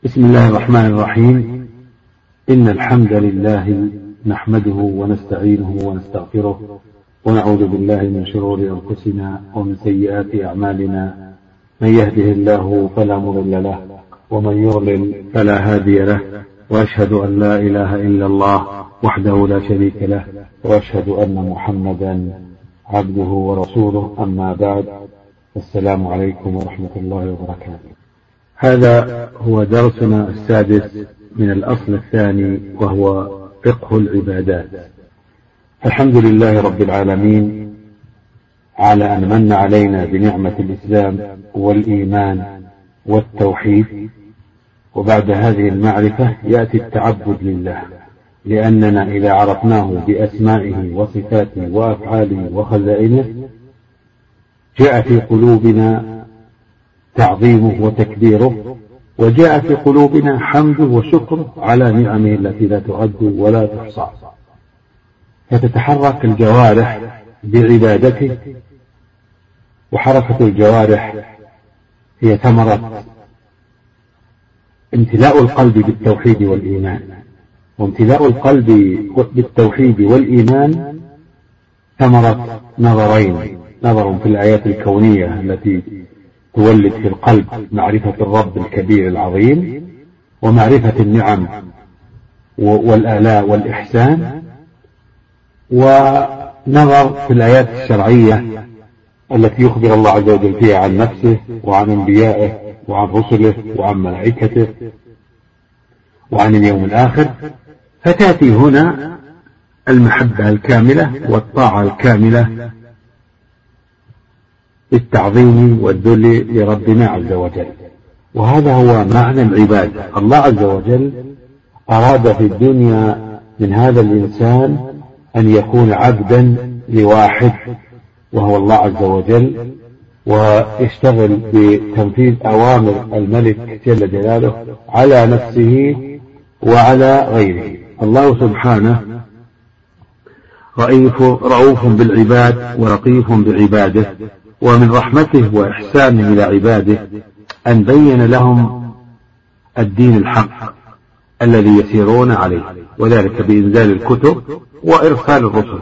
بسم الله الرحمن الرحيم. إن الحمد لله نحمده ونستعينه ونستغفره ونعوذ بالله من شرور أنفسنا ومن سيئات أعمالنا، من يهده الله فلا مضل له ومن يضلل فلا هادي له، وأشهد أن لا إله إلا الله وحده لا شريك له، وأشهد أن محمدا عبده ورسوله. أما بعد، السلام عليكم ورحمة الله وبركاته. هذا هو درسنا السادس من الأصل الثاني، وهو فقه العبادات. الحمد لله رب العالمين على أن من علينا بنعمة الإسلام والإيمان والتوحيد. وبعد هذه المعرفة يأتي التعبد لله، لأننا إذا عرفناه بأسمائه وصفاته وأفعاله وخزائنه جاء في قلوبنا تعظيمه وتكبيره، وجاء في قلوبنا حمده وشكره على نعمه التي لا تعد ولا تحصى، فتتحرك الجوارح بعبادته. وحركة الجوارح هي ثمرة امتلاء القلب بالتوحيد والإيمان، وامتلاء القلب بالتوحيد والإيمان ثمرة نظرين: نظر في الآيات الكونية التي تولد في القلب معرفة الرب الكبير العظيم، ومعرفة النعم والآلاء والإحسان، ونظر في الآيات الشرعية التي يخبر الله عز وجل فيها عن نفسه وعن أنبيائه وعن رسله وعن ملائكته وعن اليوم الآخر. فتأتي هنا المحبة الكاملة والطاعة الكاملة بالتعظيم والذل لربنا عز وجل. وهذا هو معنى العبادة. الله عز وجل أراد في الدنيا من هذا الإنسان أن يكون عبدا لواحد وهو الله عز وجل، ويشتغل بتنفيذ أوامر الملك جل جلاله على نفسه وعلى غيره. الله سبحانه رؤوف بالعباد ورقيف بعباده، ومن رحمته وإحسانه إلى عباده أن بين لهم الدين الحق الذي يسيرون عليه، وذلك بإنزال الكتب وإرسال الرسل.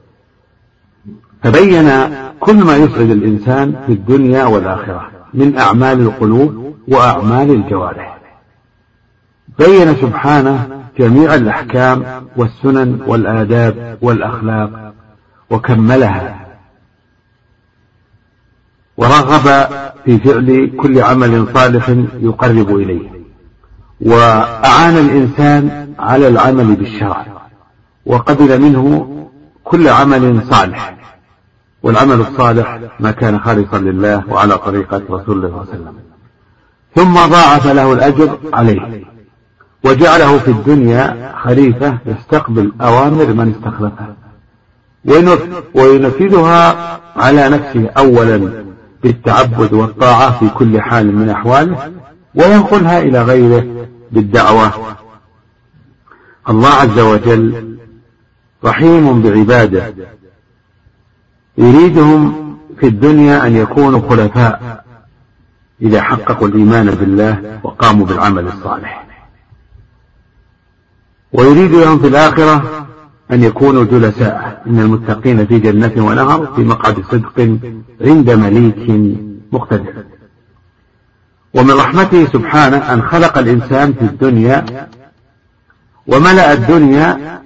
فبين كل ما يسعد الإنسان في الدنيا والآخرة من أعمال القلوب وأعمال الجوارح. بين سبحانه جميع الأحكام والسنن والآداب والأخلاق وكملها، ورغب في فعل كل عمل صالح يقرب إليه، وأعان الإنسان على العمل بالشرع، وقبل منه كل عمل صالح. والعمل الصالح ما كان خالصا لله وعلى طريقة رسول الله صلى الله عليه وسلم، ثم ضاعف له الأجر عليه، وجعله في الدنيا خليفة يستقبل أوامر من استخلفه وينفذها على نفسه أولا بالتعبد والطاعة في كل حال من أحواله، وينقلها إلى غيره بالدعوة. الله عز وجل رحيم بعباده، يريدهم في الدنيا أن يكونوا خلفاء إذا حققوا الإيمان بالله وقاموا بالعمل الصالح، ويريد لهم في الآخرة أن يكونوا جلساء. إن المتقين في جنة ونهر في مقعد صدق عند مليك مقتدر. ومن رحمته سبحانه أن خلق الإنسان في الدنيا وملأ الدنيا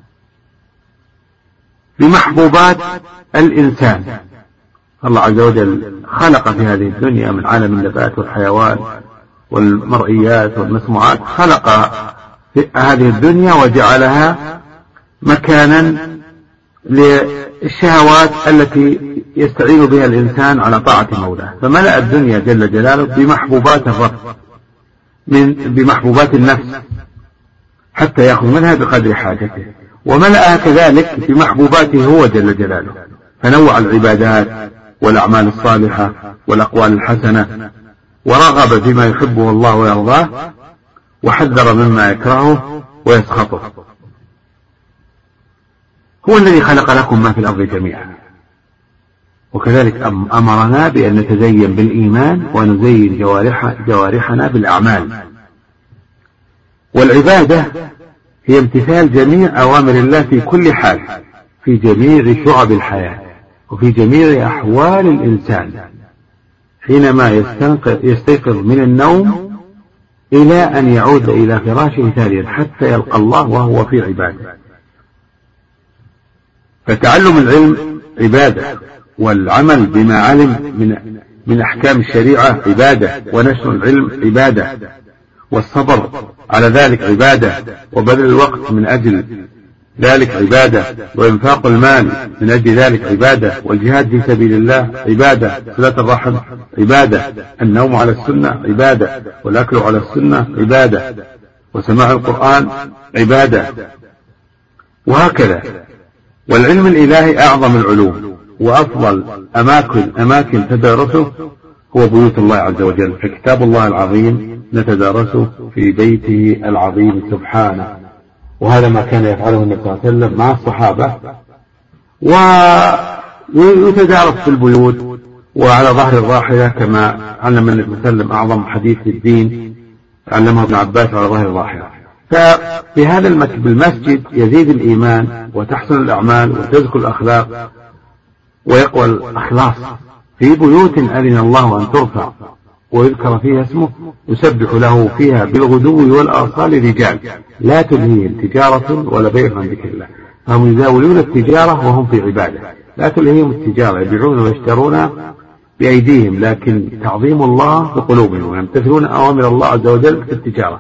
بمحبوبات الإنسان. الله عز وجل خلق في هذه الدنيا من عالم النبات والحيوان والمرئيات والمسموعات، خلق في هذه الدنيا وجعلها مكانا للشهوات التي يستعين بها الإنسان على طاعة مولاه. فملأ الدنيا جل جلاله بمحبوبات الرب، بمحبوبات النفس، حتى يأخذ منها بقدر حاجته، وملأها كذلك بمحبوباته هو جل جلاله، فنوع العبادات والأعمال الصالحة والأقوال الحسنة، ورغب فيما يحبه الله ويرضاه، وحذر مما يكرهه ويسخطه. هو الذي خلق لكم ما في الأرض جميعا، وكذلك أمرنا بأن نتزين بالإيمان ونزين جوارحنا بالأعمال. والعبادة هي امتثال جميع أوامر الله في كل حال، في جميع شعب الحياة وفي جميع أحوال الإنسان، حينما يستيقظ من النوم إلى أن يعود إلى فراشه ثانيا حتى يلقى الله وهو في عبادة. فتعلم العلم عبادة، والعمل بما علم من أحكام الشريعة عبادة، ونشر العلم عبادة، والصبر على ذلك عبادة، وبذل الوقت من أجل ذلك عبادة، وإنفاق المال من أجل ذلك عبادة، والجهاد في سبيل الله عبادة، صلة الرحم عبادة، النوم على السنة عبادة، والأكل على السنة عبادة، وسماع القرآن عبادة، وهكذا. والعلم الإلهي أعظم العلوم، وأفضل أماكن تدارسه هو بيوت الله عز وجل، فكتاب الله العظيم نتدارسه في بيته العظيم سبحانه. وهذا ما كان يفعله النبي صلى الله عليه وسلم مع الصحابة، ويتدارس في البيوت وعلى ظهر الراحلة، كما علم النبي صلى الله عليه وسلم أعظم حديث في الدين علمه ابن عباس على ظهر الراحلة. ففي هذا المسجد يزيد الإيمان وتحسن الأعمال وتزكو الأخلاق ويقوى الأخلاص. في بيوت أذن الله أن ترفع ويذكر فيها اسمه يسبح له فيها بالغدو والآصال رجال لا تلهيهم تجارة ولا بيع عن ذكر الله، فهم يزاولون التجارة وهم في عبادة، لا تلهيهم التجارة، يبيعون ويشترون بأيديهم، لكن تعظيم الله بقلوبهم ويمتثلون أوامر الله عز وجل في التجارة.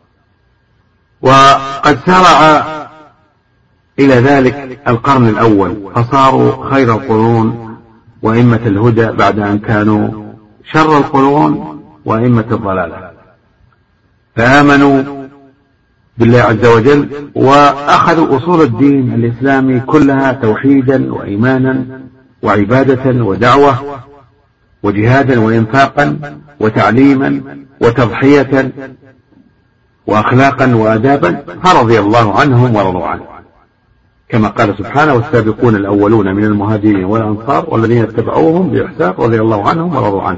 وقد سارع إلى ذلك القرن الأول، فصاروا خير القرون وأئمة الهدى بعد أن كانوا شر القرون وأئمة الضلالة، فآمنوا بالله عز وجل وأخذوا أصول الدين الإسلامي كلها توحيدا وإيمانا وعبادة ودعوة وجهادا وإنفاقا وتعليما وتضحية وأخلاقا وآدابا، فرضي الله عنهم ورضوا عنه، كما قال سبحانه: والسابقون الأولون من المهاجرين والأنصار والذين اتبعوهم بإحسان رضي الله عنهم ورضوا عنه.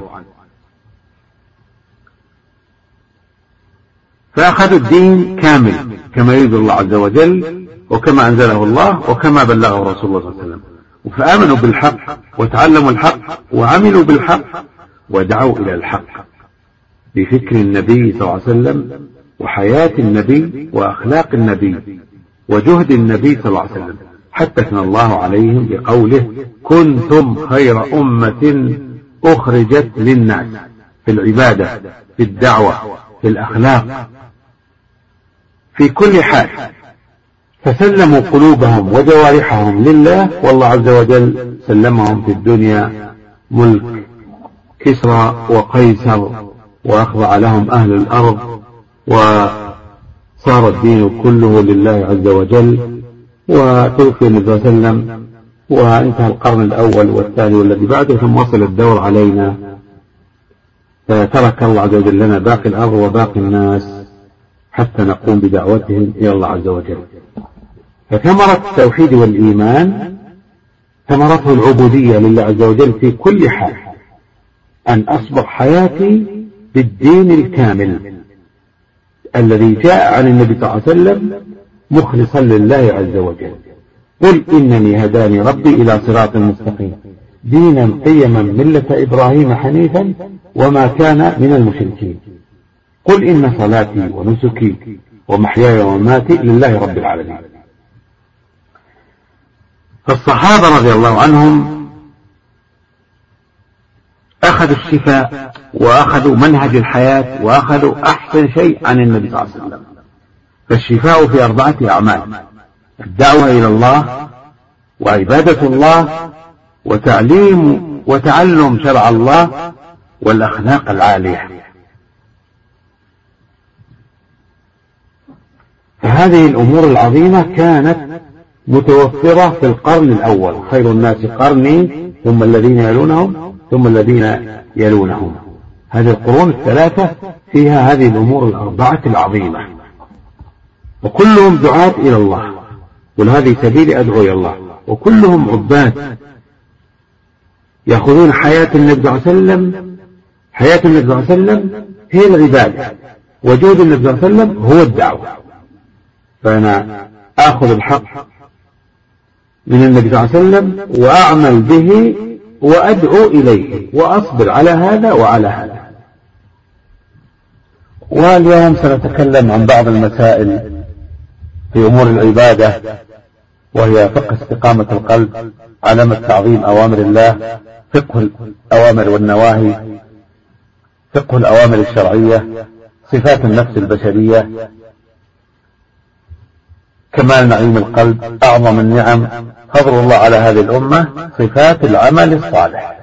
فأخذوا الدين كامل كما يريد الله عز وجل وكما أنزله الله وكما بلغه رسول الله صلى الله عليه وسلم، فآمنوا بالحق وتعلموا الحق وعملوا بالحق ودعوا إلى الحق بفكر النبي صلى الله عليه وسلم وحياة النبي وأخلاق النبي وجهد النبي صلى الله عليه وسلم، حتى ثنى الله عليهم بقوله: كنتم خير أمة أخرجت للناس، في العبادة، في الدعوة، في الأخلاق، في كل حال. فسلموا قلوبهم وجوارحهم لله، والله عز وجل سلمهم في الدنيا ملك كسرى وقيصر، وأخضع لهم أهل الأرض، وصار الدين كله لله عز وجل. وتوفي النبي صلى الله عليه وسلم وانتهى القرن الأول والثاني والذي بعده، ثم وصل الدور علينا، فترك الله عز وجل لنا باقي الأرض وباقي الناس حتى نقوم بدعوتهم إلى الله عز وجل. فثمرة التوحيد والإيمان ثمرته العبودية لله عز وجل في كل حال، أن أصبح حياتي بالدين الكامل الذي جاء عن النبي صلى الله عليه وسلم مخلصا لله عز وجل. قل إنني هداني ربي إلى صراط مستقيم دينا قيما ملة إبراهيم حنيفا وما كان من المشركين. قل إن صلاتي ونسكي ومحياي ومماتي لله رب العالمين. فالصحابة رضي الله عنهم أخذوا الشفاء وأخذوا منهج الحياة وأخذوا أحسن شيء عن النبي صلى الله عليه وسلم. فالشفاء في 4 أعمال: الدعوة إلى الله، وعبادة الله، وتعلم شرع الله، والأخلاق العالية. فهذه الأمور العظيمة كانت متوفرة في القرن الأول. خير الناس قرني ثم الذين يلونهم ثم الذين يلونهم. هذه القرون الثلاثة فيها هذه الأمور الأربعة العظيمة، وكلهم دعاة إلى الله، وهذه سبيل أدعو إلى الله، وكلهم عباد يأخذون حياة النبي صلى الله عليه وسلم. حياة النبي صلى الله عليه وسلم هي العبادة، وجود النبي صلى الله عليه وسلم هو الدعوة، فأنا آخذ الحق من النبي صلى الله عليه وسلم وأعمل به وأدعو إليه وأصبر على هذا وعلى هذا. واليوم سنتكلم عن بعض المسائل في أمور العبادة، وهي فقه استقامة القلب، علامة تعظيم أوامر الله، فقه الأوامر والنواهي، فقه الأوامر الشرعية، صفات النفس البشرية، كمال نعيم القلب، أعظم النعم، فضل الله على هذه الأمة، صفات العمل الصالح.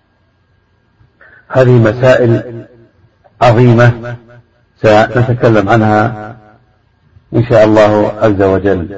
هذه مسائل عظيمة سنتكلم عنها إن شاء الله عز وجل.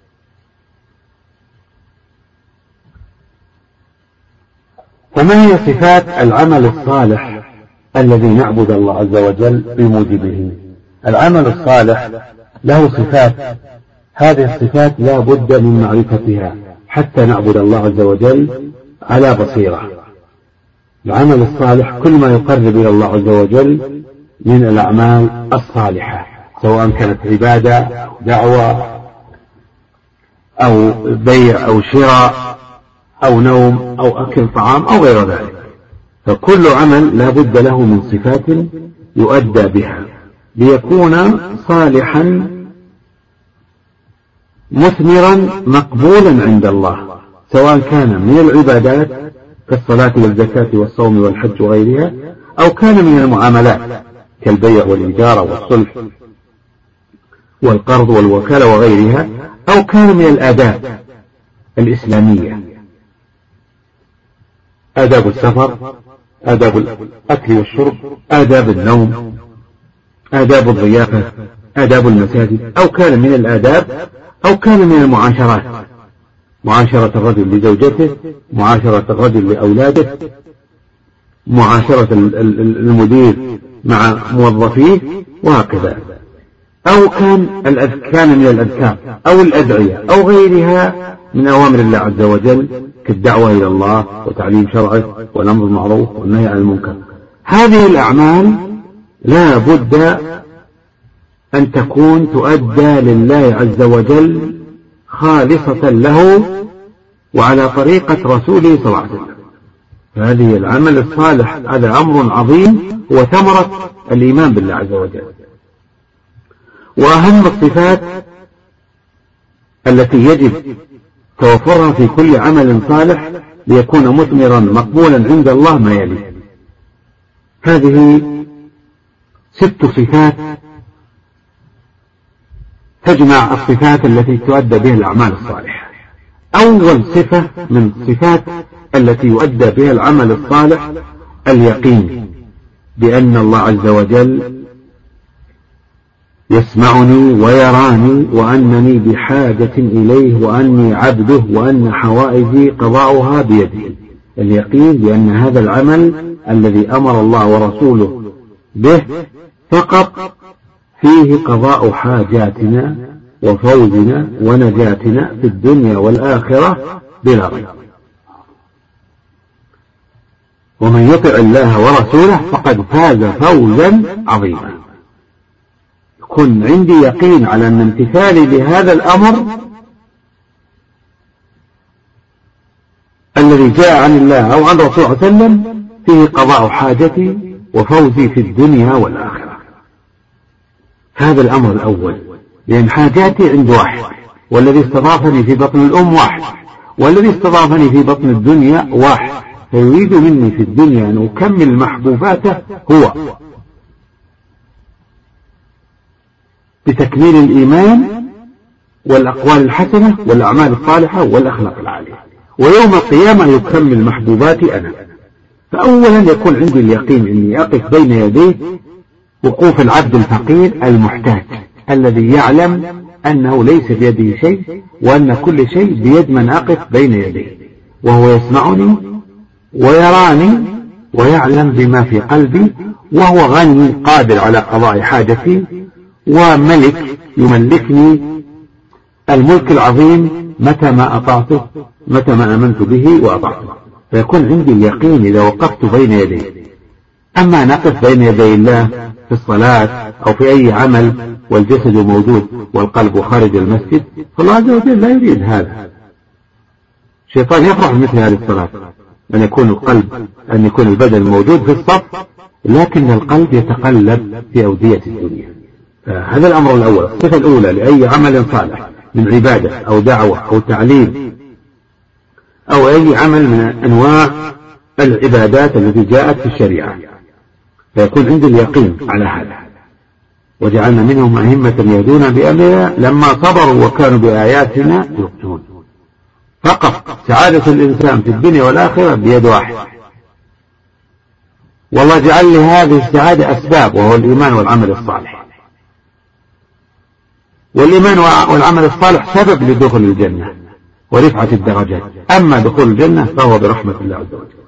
وما هي صفات العمل الصالح الذي نعبد الله عز وجل بموجبه؟ العمل الصالح له صفات، هذه الصفات لا بد من معرفتها حتى نعبد الله عز وجل على بصيرة. العمل الصالح كل ما يقرب إلى الله عز وجل من الأعمال الصالحة، سواء كانت عبادة أو دعوة أو بيع أو شراء أو نوم أو أكل طعام أو غير ذلك، فكل عمل لا بد له من صفات يؤدى بها ليكون صالحا مثمرا مقبولا عند الله، سواء كان من العبادات كالصلاة والزكاة والصوم والحج وغيرها، أو كان من المعاملات كالبيع والإجارة والصلح والقرض والوكالة وغيرها، أو كان من الآداب الإسلامية، آداب السفر، آداب الأكل والشرب، آداب النوم، آداب الضيافة، آداب المساجد، أو كان من الآداب أو كان من المعاشرات، معاشرة الرجل لزوجته، معاشرة الرجل لأولاده، معاشرة المدير مع موظفيه وهكذا، أو كان من الأذكار أو الأدعية أو غيرها من أوامر الله عز وجل كالدعوة إلى الله وتعليم شرعه والأمر بالمعروف والنهي عن المنكر. هذه الأعمال لا بد أن تكون تؤدى لله عز وجل خالصة له وعلى طريقة رسوله صلى الله عليه وسلم. فهذه العمل الصالح هذا أمر عظيم هو ثمرة الإيمان بالله عز وجل. وأهم الصفات التي يجب توفرها في كل عمل صالح ليكون مثمرا مقبولا عند الله ما يلي. هذه 6 صفات تجمع الصفات التي تؤدى بها الأعمال الصالحة. أول صفة من الصفات التي يؤدى بها العمل الصالح اليقين بأن الله عز وجل يسمعني ويراني وأنني بحاجة إليه وأني عبده وأن حوائجي قضاؤها بيده. اليقين بأن هذا العمل الذي أمر الله ورسوله به فقط فيه قضاء حاجاتنا وفوزنا ونجاتنا في الدنيا والآخرة بلا ريب. ومن يطع الله ورسوله فقد فاز فوزا عظيما. يكون عندي يقين على أن امتثالي لهذا الأمر الذي جاء عن الله أو عن رسول الله صلى الله عليه وسلم فيه قضاء حاجتي وفوزي في الدنيا والآخرة. هذا الأمر الأول، لأن حاجاتي عند واحد، والذي استضافني في بطن الأم واحد، والذي استضافني في بطن الدنيا واحد، فيريد مني في الدنيا أن أكمل محبوباته هو بتكميل الإيمان والأقوال الحسنة والأعمال الصالحة والأخلاق العالية، ويوم القيامة يكمل محبوباتي أنا. فأولا يكون عندي اليقين أني أقف بين يديه وقوف العبد الفقير المحتاج الذي يعلم أنه ليس بيده شيء وأن كل شيء بيد من أقف بين يديه، وهو يسمعني ويراني ويعلم بما في قلبي، وهو غني قادر على قضاء حاجتي، وملك يملكني الملك العظيم متى ما أطعته، متى ما آمنت به وأطعته. فيكون عندي اليقين إذا وقفت بين يديه أما نقف بين يدي الله في الصلاة أو في أي عمل والجسد موجود والقلب خارج المسجد، فالله عز وجل لا يريد هذا. الشيطان يفرح بمثل هذه الصلاة، أن يكون البدن موجود في الصف لكن القلب يتقلب في أودية الدنيا. هذا الأمر الأول. الصفة الأولى لأي عمل صالح من عبادة أو دعوة أو تعليم أو أي عمل من أنواع العبادات التي جاءت في الشريعة، فيكون عند اليقين على هذا. وجعلنا منهم أئمة يهدون بأمرنا لما صبروا وكانوا بآياتنا يوقنون. فقط سعادة الإنسان في الدنيا والآخرة بيد واحد، والله جعل لهذه السعادة أسباب، وهو الإيمان والعمل الصالح. والإيمان والعمل الصالح سبب لدخول الجنة ورفعة الدرجات، أما دخول الجنة فهو برحمة الله عز وجل.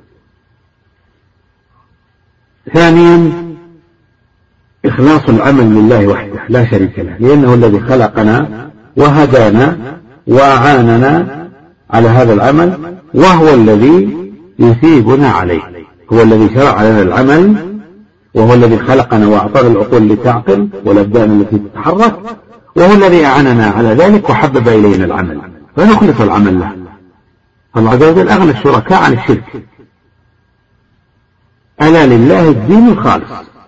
ثانيا إخلاص العمل لله وحده لا شريك له، لأنه الذي خلقنا وهدانا وأعاننا على هذا العمل، وهو الذي يثيبنا عليه. هو الذي شرع لنا العمل، وهو الذي خلقنا وأعطانا العقول لتعقل والأبدان التي تتحرك، وهو الذي أعاننا على ذلك وحبب إلينا العمل، فنخلص العمل له. فالله عز وجل أغنى الشركاء عن الشرك. ألا لله الدين الخالص.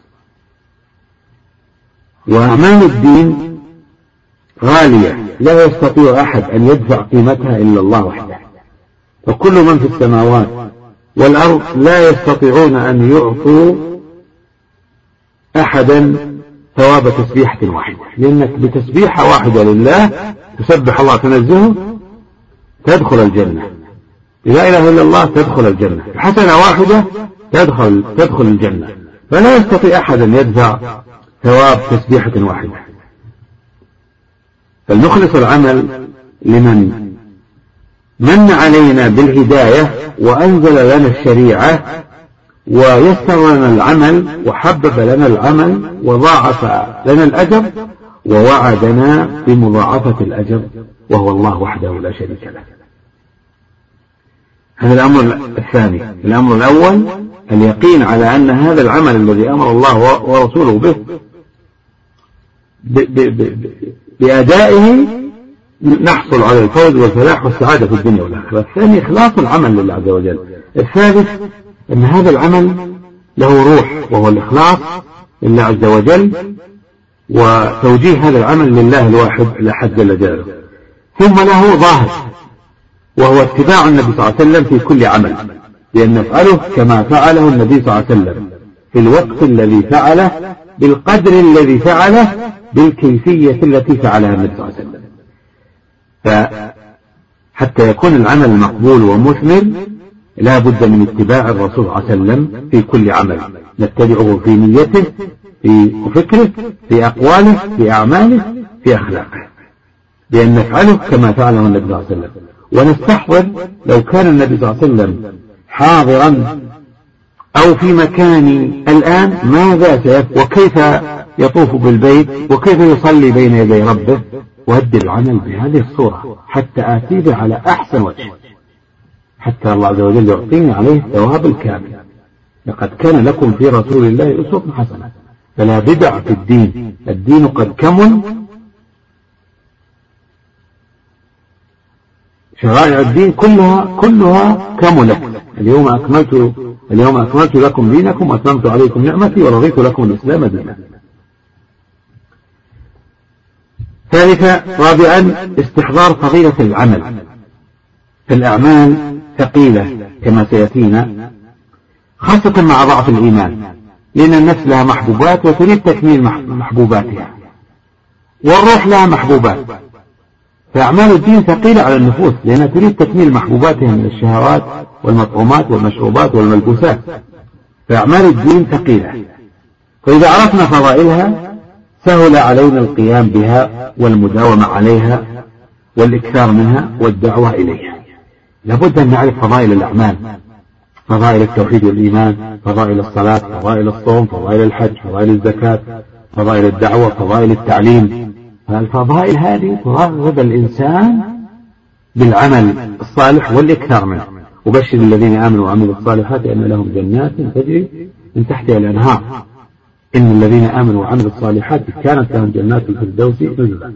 وأعمال الدين غالية لا يستطيع أحد أن يدفع قيمتها إلا الله وحده، وكل من في السماوات والأرض لا يستطيعون أن يعطوا أحدا ثواب تسبيحة واحدة، لأنك بتسبيحة واحدة لله تسبح الله تنزهه تدخل الجنة. لا إله إلا الله تدخل الجنة، حسنة واحدة تدخل الجنة، فلا يستطيع أحد أن يدفع ثواب تسبيحة واحدة. فلنخلص العمل لمن من علينا بالهداية وأنزل لنا الشريعة ويسر لنا العمل وحبب لنا العمل وضاعف لنا الأجر ووعدنا بمضاعفة الأجر، وهو الله وحده لا شريك له. هذا الأمر الثاني. الأمر الأول اليقين على أن هذا العمل الذي أمر الله ورسوله به بأدائه نحصل على الفوز والفلاح والسعادة في الدنيا والآخرة. الثاني إخلاص العمل لله عز وجل. الثالث أن هذا العمل له روح، وهو الإخلاص لله عز وجل وتوجيه هذا العمل لله الواحد الأحد جل جلاله. ثم له ظاهر، وهو اتباع النبي صلى الله عليه وسلم في كل عمل، بأن نفعله كما فعله النبي صلى الله عليه وسلم في الوقت الذي فعله، بالقدر الذي فعله، بالكيفية التي فعلها النبي صلى الله عليه وسلم. فحتى يكون العمل مقبول ومثمر لا بد من اتباع الرسول صلى الله عليه وسلم في كل عمل، نتبعه في نيته، في فكره، في أقواله، في أعماله، في أخلاقه، بأن نفعله كما فعله النبي صلى الله عليه وسلم. ونستحضر لو كان النبي صلى الله عليه وسلم حاضرا أو في مكاني الآن ماذا سيفعل، وكيف يطوف بالبيت، وكيف يصلي بين يدي ربه، وأدي العمل بهذه الصورة حتى آتي به على أحسن وجه، حتى الله عز وجل يعطيني عليه الثواب الكامل. لقد كان لكم في رسول الله أسوة حسنة. فلا بدع في الدين، الدين قد كمل، شرائع الدين كلها كملت. اليوم أكملت لكم دينكم وأتممت عليكم نعمتي ورضيت لكم الإسلام دينا. ثالثا رابعا استحضار فضيلة العمل. فالأعمال ثقيلة كما سيأتينا، خاصة مع ضعف الإيمان، لأن النفس لها محبوبات وتريد تكميل محبوباتها، والروح لها محبوبات. فأعمال الدين ثقيلة على النفوس لأنها تريد تكميل محبوباتها من الشهوات والمطعومات والمشروبات والملبوسات. فأعمال الدين ثقيلة، فإذا عرفنا فضائلها سهل علينا القيام بها والمداومة عليها والإكثار منها والدعوة إليها. لابد أن نعرف فضائل الأعمال، فضائل التوحيد والإيمان، فضائل الصلاة، فضائل الصوم، فضائل الحج، فضائل الزكاة، فضائل الدعوة، فضائل التعليم. فالفضائل هذه ترغب الإنسان بالعمل الصالح والإكثار منه. وبشر الذين آمنوا وعملوا الصالحات أن لهم جنات تجري من تحتها الأنهار إن الذين آمنوا وعملوا الصالحات كانت لهم جنات الفردوس نزلا.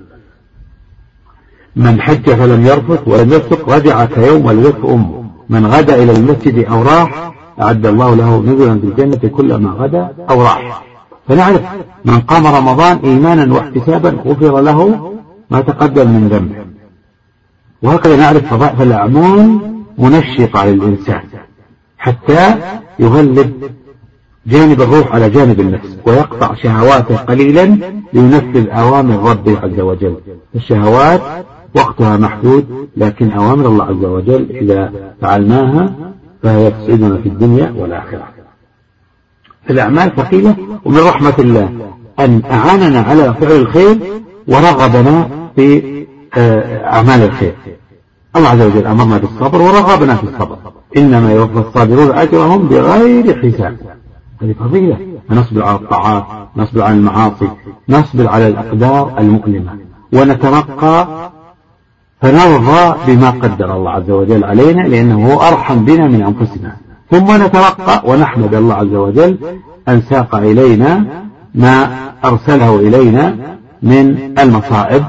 من حج فلم يرفث ولم يفسق رجع كيوم ولدته أمه. من غدا إلى المسجد أو راح أعد الله له نزلا في الجنة كلما غدا أو راح. فنعرف من قام رمضان إيمانا واحتسابا غفر له ما تقدم من ذنبه. وهكذا نعرف فضائل الأعمال منشطة للإنسان حتى يغلب جانب الروح على جانب النفس ويقطع شهواته قليلا لينفذ أوامر ربه عز وجل. الشهوات وقتها محدود، لكن أوامر الله عز وجل إذا فعلناها فهي تسعدنا في الدنيا والآخرة. الأعمال ثقيلة، ومن رحمة الله أن أعاننا على فعل الخير ورغبنا في أعمال الخير. الله عز وجل أمرنا بالصبر ورغبنا في الصبر. إنما يوفى الصابرون أجرهم بغير حساب. هذه فضيلة. نصبر على الطاعات، نصبر على المعاصي، نصبر على الأقدار المؤلمة، ونترقى فنرضى بما قدر الله عز وجل علينا لأنه هو أرحم بنا من أنفسنا. ثم نترقى ونحمد الله عز وجل أن ساق إلينا ما أرسله إلينا من المصائب،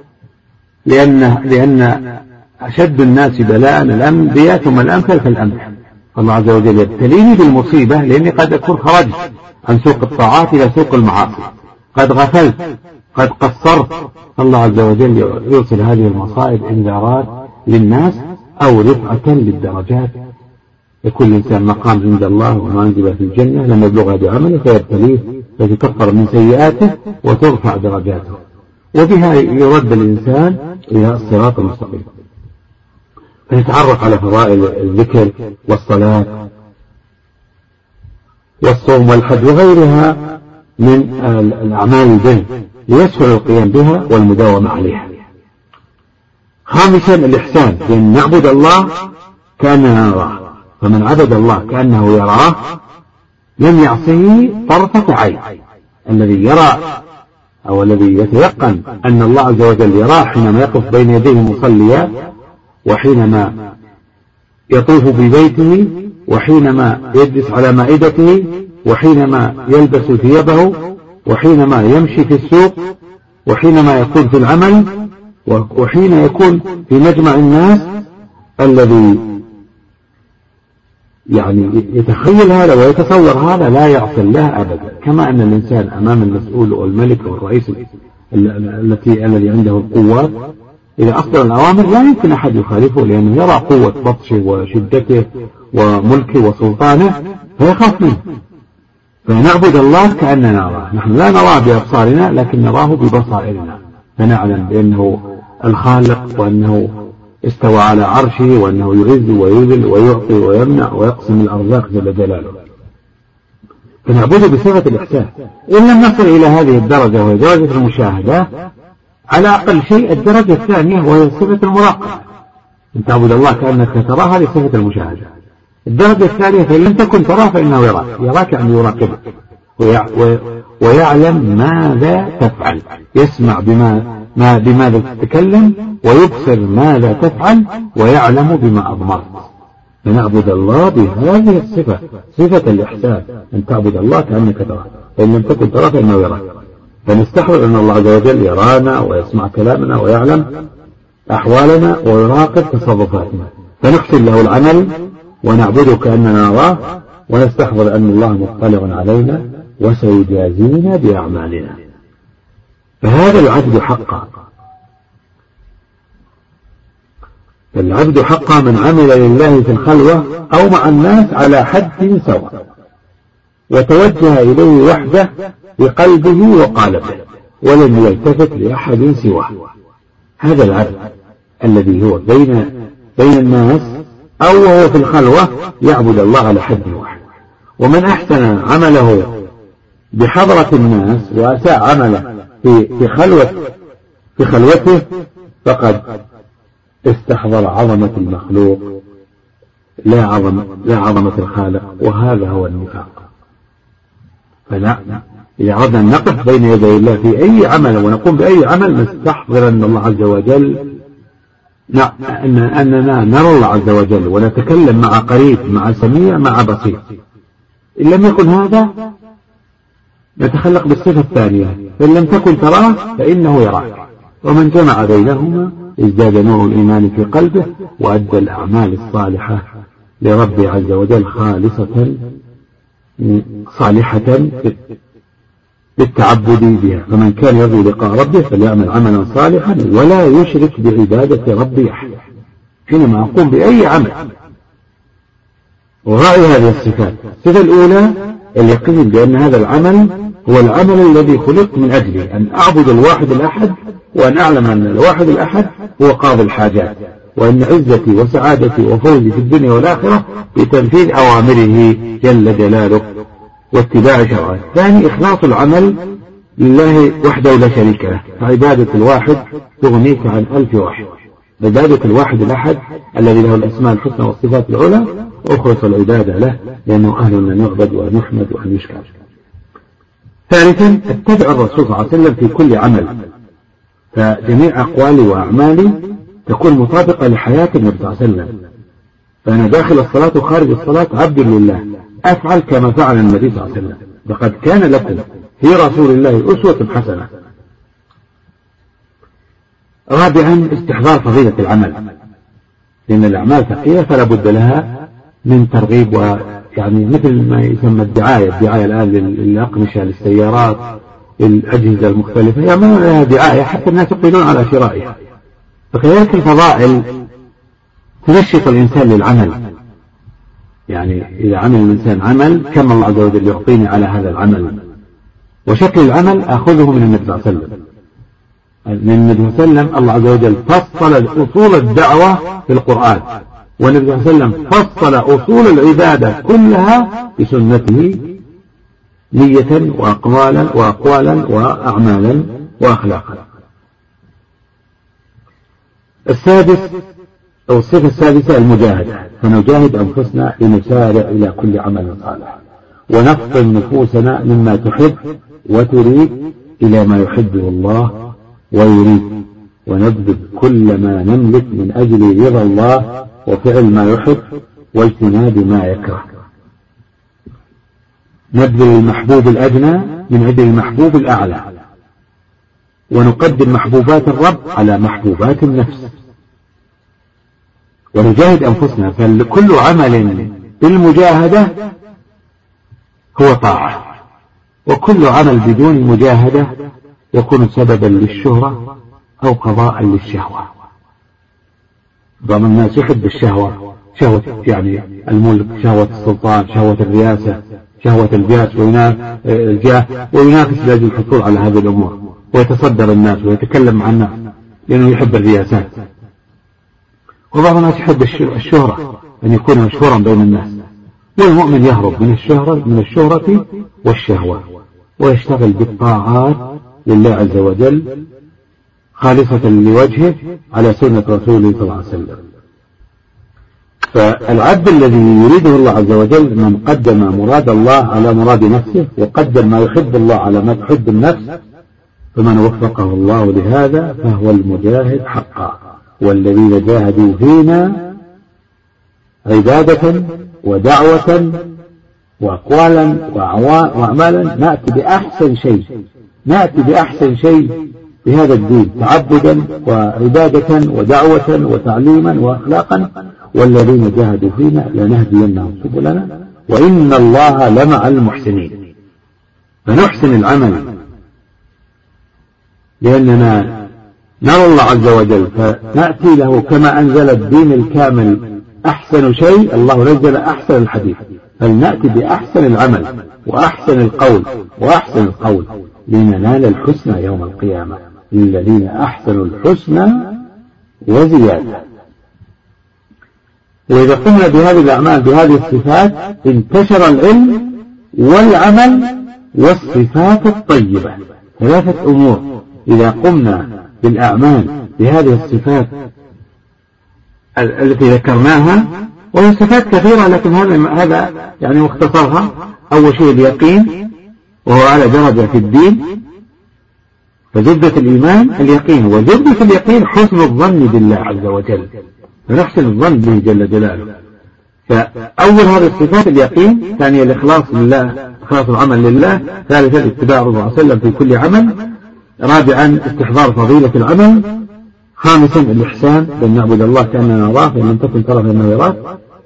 لأن أشد الناس بلاء الأنبياء ثم الأمثل فالأمثل. الله عز وجل يبتليني بالمصيبة لأني قد أكون خرجت عن سوق الطاعات إلى سوق المعاصي، قد غفلت، قد قصرت. الله عز وجل يرسل هذه المصائب إنذارات للناس أو رفعة للدرجات. يكون الإنسان مقام عند الله ومنزلة في الجنة لما يبلغها بعمله فيبتليه فتكفر من سيئاته وترفع درجاته، وبها يرد الإنسان إلى الصراط المستقيم. فنتعرف على فضائل الذكر والصلاة والصوم والحج وغيرها من الأعمال البر ليسهل القيام بها والمداومة عليها. خامسا الإحسان، بأن نعبد الله كأننا نراه. فمن عبد الله كأنه يراه لم يعصه طرفة عين. الذي يرى أو الذي يتيقن أن الله عز وجل يراه حينما يقف بين يديه مصليا، وحينما يطوف ببيته، وحينما يجلس على مائدته، وحينما يلبس ثيابه، وحينما يمشي في السوق، وحينما يكون في العمل، وحين يكون في مجمع الناس، الذي يعني يتخيل هذا ويتصور هذا لا يعصي الله أبدا. كما أن الإنسان أمام المسؤول والملك والرئيس الذي عنده القوات إذا أصدر الأوامر لا يمكن أحد يخالفه، لأنه يرى قوة بطشه وشدته وملكه وسلطانه فيخاف منه. فنعبد الله كأننا نراه. نحن لا نراه بأبصارنا لكن نراه ببصائرنا، فنعلم بأنه الخالق وأنه استوى على عرشه وأنه يعز ويذل ويعطي ويمنع ويقسم الأرزاق جل جلاله. فنعبده بصفة الإحسان. إن لم نصل إلى هذه الدرجة وهي درجة المشاهدة، على أقل شيء الدرجة الثانية وهي صفة المراقبة. أن تعبد الله كأنك تراه، هذه صفة المشاهدة. الدرجة الثانية فإن لم تكن تراه فإنه يراك، يراك أن يراقبك ويعلم ماذا تفعل، يسمع بماذا تتكلم، ويبصر ماذا تفعل، ويعلم بما أضمرت. فنعبد الله بهذه الصفة، صفة الإحسان، أن تعبد الله كأنك تراه، فإن لم تكن تراه فإنه يراك. فنستحضر أن الله عز وجل يرانا ويسمع كلامنا ويعلم أحوالنا ويراقب تصرفاتنا، فنحسن له العمل ونعبده كأننا نراه، ونستحضر أن الله مطلع علينا وسيجازينا بأعمالنا. فهذا العبد حقا. العبد حقا من عمل لله في الخلوة أو مع الناس على حد سواء، وتوجه إليه وحده بقلبه وقالبه، ولم يلتفت لأحد سواه. هذا العبد الذي هو بين الناس أو وهو في الخلوة يعبد الله على حد واحد. ومن أحسن عمله بحضرة الناس وأساء عمله في خلوته فقد استحضر عظمة المخلوق لا عظمة الخالق، وهذا هو النفاق. فلا، إذا أردنا أن نقف بين يدي الله في أي عمل ونقوم بأي عمل نستحضر أن الله عز وجل، أننا نرى الله عز وجل ونتكلم مع قريب مع سميع مع بصير. إن لم يكن هذا نتخلق بالصفة الثانية، فإن لم تكن تراه فإنه يراك، ومن جمع بينهما ازداد نور الإيمان في قلبه وأدى الأعمال الصالحة لربه عز وجل خالصة صالحة للتعبد بها. فمن كان يرجو لقاء ربه فليعمل عملا صالحا ولا يشرك بعبادة ربه أحدا. حينما أقوم بأي عمل وراعي هذه الصفات: الصفة الأولى اليقين بأن هذا العمل هو العمل الذي خلقت من أجله، أن أعبد الواحد الأحد، وأن أعلم أن الواحد الأحد هو قاضي الحاجات، وأن عزتي وسعادتي وفوزي في الدنيا والآخرة بتنفيذ أوامره جل جلاله واتباع شرعه. ثاني إخلاص العمل لله وحده لا شريك له، فعبادة الواحد تغنيك عن 1000 واحد. عبادة الواحد الأحد الذي له الأسماء الحسنى والصفات العلى، أخلص العبادة له لأنه أهل أن يعبد وأن يحمد وأن يشكر. ثالثا اتبع الرسول صلى الله عليه وسلم في كل عمل، فجميع أقوالي وأعمالي تكون مطابقة لحياة النبي صلى الله عليه وسلم. فأنا داخل الصلاة وخارج الصلاة عبد لله، أفعل كما فعل النبي صلى الله عليه وسلم. لقد كان لكم في رسول الله أسوة حسنة. رابعا استحضار فضيلة العمل، لأن الأعمال ثقيلة فلا بد لها من ترغيب، ويعني مثل ما يسمى الدعاية الآن للأقمشة للسيارات للأجهزة المختلفة يعملون لها دعاية حتى الناس يقبلون على شرائها. فكذلك الفضائل تنشط الإنسان للعمل، يعني إذا عمل الإنسان عمل كم الله عز وجل يعطيني على هذا العمل. وشكل العمل أخذه من النبي صلى الله عليه وسلم. من النبي صلى الله عليه وسلم الله عز وجل فصل أصول الدعوة في القرآن، والنبي صلى الله عليه وسلم فصل أصول العبادة كلها بسنته نية وأقوالا وأعمالا وأخلاقا. السادس أو الصفة السادسة المجاهدة، فنجاهد أنفسنا لنسارع إلى كل عمل صالح، ونفطن نفوسنا مما تحب وتريد إلى ما يحبه الله ويريد، ونبذل كل ما نملك من أجل رضا الله وفعل ما يحب واجتناب ما يكره. نبذل المحبوب الأدنى من أجل المحبوب الأعلى، ونقدم محبوبات الرب على محبوبات النفس، ونجاهد أنفسنا. فكل عمل بالمجاهدة هو طاعة، وكل عمل بدون مجاهدة يكون سببا للشهرة أو قضاء للشهوة. بعض الناس يحب الشهوة، شهوة يعني الملك، شهوة السلطان، شهوة الرياسة، شهوة الجاه، وينافس لأجل الحصول على هذه الأمور، ويتصدر الناس ويتكلم مع الناس لأنه يحب الرياسات. وبعض الناس يحب الشهرة، أن يكون مشهورا بين الناس. والمؤمن يهرب من الشهرة والشهوة، ويشتغل بالطاعات لله عز وجل خالصة لوجهه على سنة رسوله صلى الله عليه وسلم. فالعبد الذي يريده الله عز وجل من قدم مراد الله على مراد نفسه، وقدم ما يحب الله على ما تحب النفس، فمن وفقه الله لهذا فهو المجاهد حقا. والذين جاهدوا فينا عبادة ودعوة وأقوالا وأعمالا نأتي بأحسن شيء بهذا الدين تعبدا وعبادة ودعوة وتعليما وأخلاقا. والذين جاهدوا فينا لنهدينهم سبلنا وإن الله لمع المحسنين. فنحسن العمل لأننا نرى الله عز وجل، فنأتي له كما أنزل الدين الكامل أحسن شيء. الله نزل أحسن الحديث، فلنأتي بأحسن العمل وأحسن القول لننال الحسنى يوم القيامة. للذين أحسنوا الحسنى وزيادة. وإذا قمنا بهذه الأعمال بهذه الصفات انتشر العلم والعمل والصفات الطيبة. 3 أمور إذا قمنا بالأعمال بهذه الصفات التي ذكرناها، وهي صفات كثيرة لكن هذا يعني مختصرها. أول شيء اليقين، وهو على درجة في الدين، فزبدة الإيمان اليقين، وزبدة اليقين حسن الظن بالله عز وجل، فنحسن الظن به جل جلاله. فأول هذه الصفات اليقين، ثانيا الإخلاص لله، إخلاص العمل لله، ثالثا اتباع الرسول صلى الله عليه وسلم في كل عمل، رابعا استحضار فضيلة العمل، خامسا الإحسان بأن نعبد الله كأننا نراه فإن لم تكن ترى فإنه يراك،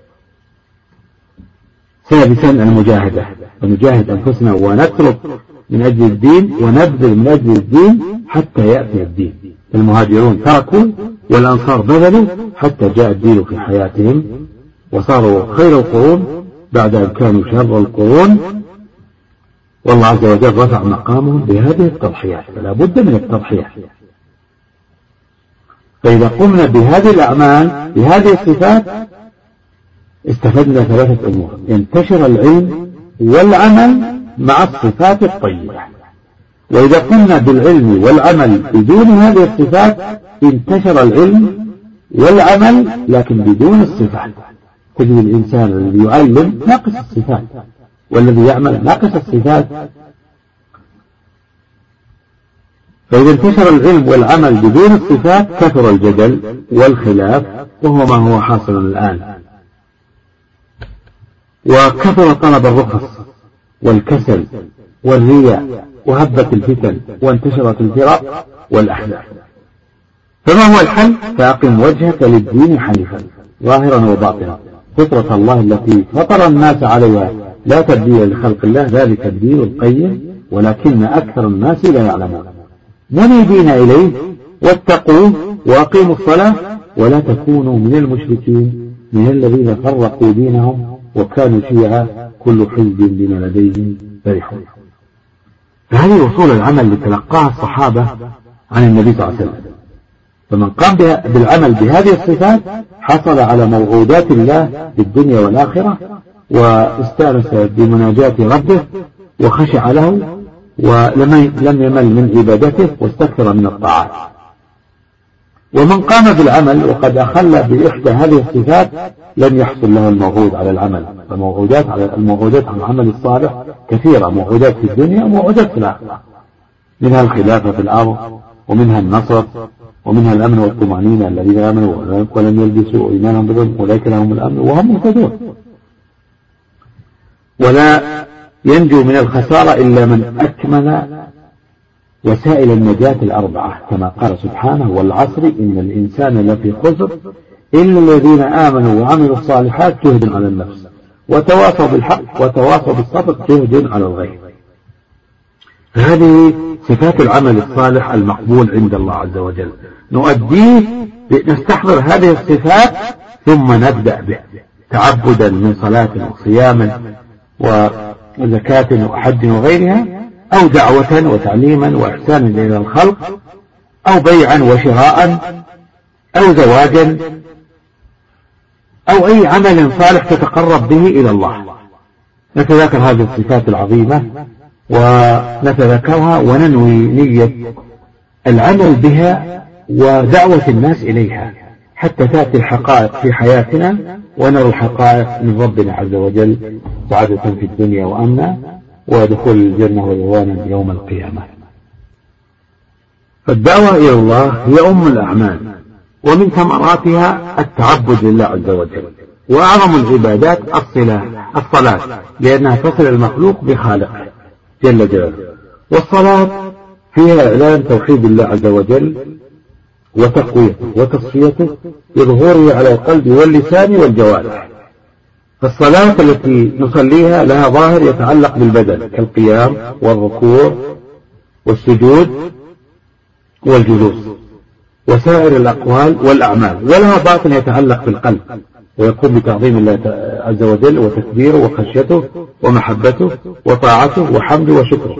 سادسا المجاهدة، ونجاهد أنفسنا ونترك من أجل الدين ونبذل من أجل الدين حتى يأتي الدين. المهاجرون تركوا والأنصار بذلوا حتى جاء الدين في حياتهم، وصاروا خير القرون بعد أن كانوا شر القرون، والله عز وجل رفع مقامهم بهذه التضحيات، فلا بد من التضحية. فإذا قمنا بهذه الأعمال بهذه الصفات استفدنا ثلاثة أمور: ينتشر العلم والعمل مع الصفات الطيبة. وإذا قمنا بالعلم والعمل بدون هذه الصفات انتشر العلم والعمل لكن بدون الصفات. تجد الإنسان الذي يعلم ناقص الصفات، والذي يعمل ناقص الصفات. فإذا انتشر العلم والعمل بدون الصفات كثر الجدل والخلاف، وهو ما هو حاصل الآن، وكثر طلب الرخص والكسل والرياء وهبت الفتن وانتشرت الفرق والأحزاب. فما هو الحل؟ فأقم وجهك للدين حنيفا ظاهرا وباطنا فطرة الله التي فطر الناس عليها لا تبديل لخلق الله ذلك الدين القيم ولكن أكثر الناس لا يعلمون. منيبين إليه واتقوه وأقيموا الصلاة ولا تكونوا من المشركين من الذين فرقوا دينهم وكانوا شيعا كل حزب بما لديهم فرحون. فهذه وصول العمل اللي تلقاها الصحابة عن النبي صلى الله عليه وسلم. فمن قام بالعمل بهذه الصفات حصل على موعودات الله في الدنيا والآخرة، واستأنس بمناجاة ربه وخشع له ولم يمل من عبادته واستكثر من الطاعات. ومن قام بالعمل وقد أخل بإحدى هذه الصفات لم يحصل له الموعود على العمل. فالموعودات على العمل الصالح كثيرة، موعودات في الدنيا وموعودات في الآخرة، منها الخلافة في الأرض، ومنها النصر، ومنها الأمن والطمأنينة الذين آمنوا ولم يلبسوا إيمانهم بظلم أولئك لهم الأمن وهم مهتدون. ولا ينجو من الخسارة إلا من أكمل وسائل النجاة الأربعة كما قال سبحانه: والعصر إن الإنسان لفي خسر إلا الذين آمنوا وعملوا الصالحات جهد على النفس وتواصوا بالحق وتواصوا بالصبر جهد على الغير. هذه صفات العمل الصالح المقبول عند الله عز وجل، نؤديه نستحضر هذه الصفات ثم نبدأ به تعبدا من صلاة وصيام وزكاة وحج وغيرها، أو دعوة وتعليما وإحسانا إلى الخلق، أو بيعا وشراء، أو زواجا، أو أي عمل صالح تتقرب به إلى الله. نتذكر هذه الصفات العظيمة ونتذكرها وننوي نية العمل بها ودعوة الناس إليها حتى تأتي الحقائق في حياتنا ونرى الحقائق من ربنا عز وجل سعادة في الدنيا وأمنا ودخول الجنة ورضوانا يوم القيامة. فالدعوة إلى الله هي أم الأعمال، ومن ثمراتها التعبد لله عز وجل. وأعظم العبادات الصلاة لأنها تصل المخلوق بخالقه جل جلاله. والصلاة فيها إعلان توحيد الله عز وجل وتقويته وتصفيته بظهوره على القلب واللسان والجوارح. فالصلاة التي نصليها لها ظاهر يتعلق بالبدن كالقيام والركوع والسجود والجلوس وسائر الأقوال والأعمال، ولها باطن يتعلق بالقلب ويقوم بتعظيم الله عز وجل وتكبيره وخشيته ومحبته وطاعته وحمده وشكره.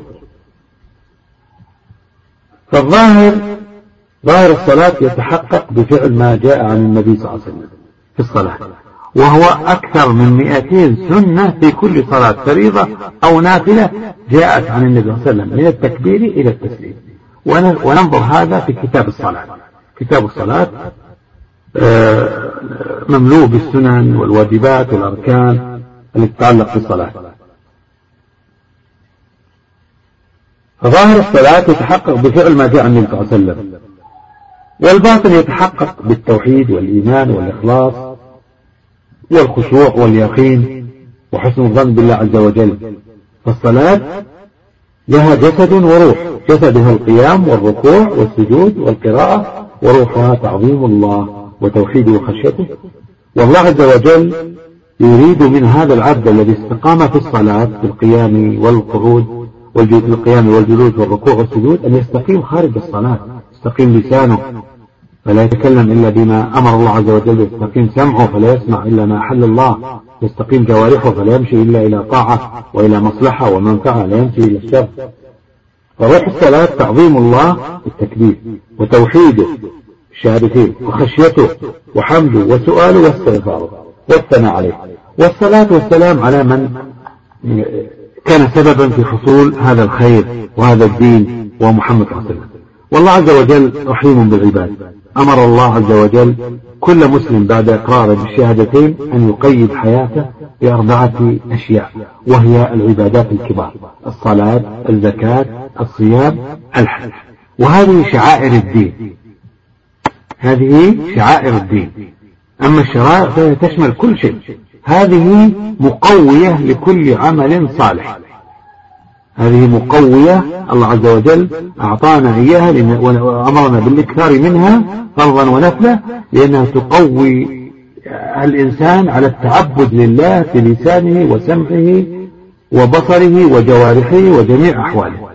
فالظاهر ظاهر الصلاة يتحقق بفعل ما جاء عن النبي صلى الله عليه وسلم في الصلاة، وهو أكثر من 200 سنة في كل صلاة فريضة أو نافلة جاءت عن النبي صلى الله عليه وسلم من التكبير إلى التسليم. وننظر هذا في كتاب الصلاة. كتاب الصلاة مملوء بالسنن والواجبات والأركان التي تتعلق بالصلاة. فظاهر الصلاة يتحقق بفعل ما جاء عن النبي صلى الله عليه وسلم، والباطن يتحقق بالتوحيد والإيمان والإخلاص والخشوع واليقين وحسن الظن بالله عز وجل. فالصلاة لها جسد وروح، جسدها القيام والركوع والسجود والقراءة، وروحها تعظيم الله وتوحيده وخشيته. والله عز وجل يريد من هذا العبد الذي استقام في الصلاة في القيام والقعود القيام والجلوس والركوع والسجود أن يستقيم خارج الصلاة، يستقيم لسانه فلا يتكلم إلا بما أمر الله عز وجل، يستقيم سمعه فلا يسمع إلا ما أحل الله، يستقيم جوارحه فلا يمشي إلا إلى طاعة وإلى مصلحة ومنفعة، لا يمشي إلى الشر. فروح الصلاة تعظيم الله بالتكبير وتوحيده الشهادتين وخشيته وحمده وسؤاله واستغفاره والثناء عليه، والصلاة والسلام على من كان سببا في حصول هذا الخير وهذا الدين ومحمد صلى الله عليه وسلم. والله عز وجل رحيم بالعباد، أمر الله عز وجل كل مسلم بعد إقراره بالشهادتين أن يقيد حياته بأربعة أشياء، وهي العبادات الكبار: الصلاة، الزكاة، الصيام، الحج. وهذه شعائر الدين، هذه شعائر الدين. أما الشرائع فهي تشمل كل شيء، هذه مقوية لكل عمل صالح، هذه مقوية الله عز وجل أعطانا إياها وأمرنا بالإكثار منها فرضا ونفلا، لأنها تقوي الإنسان على التعبد لله بلسانه وسمعه وبصره وجوارحه وجميع أحواله.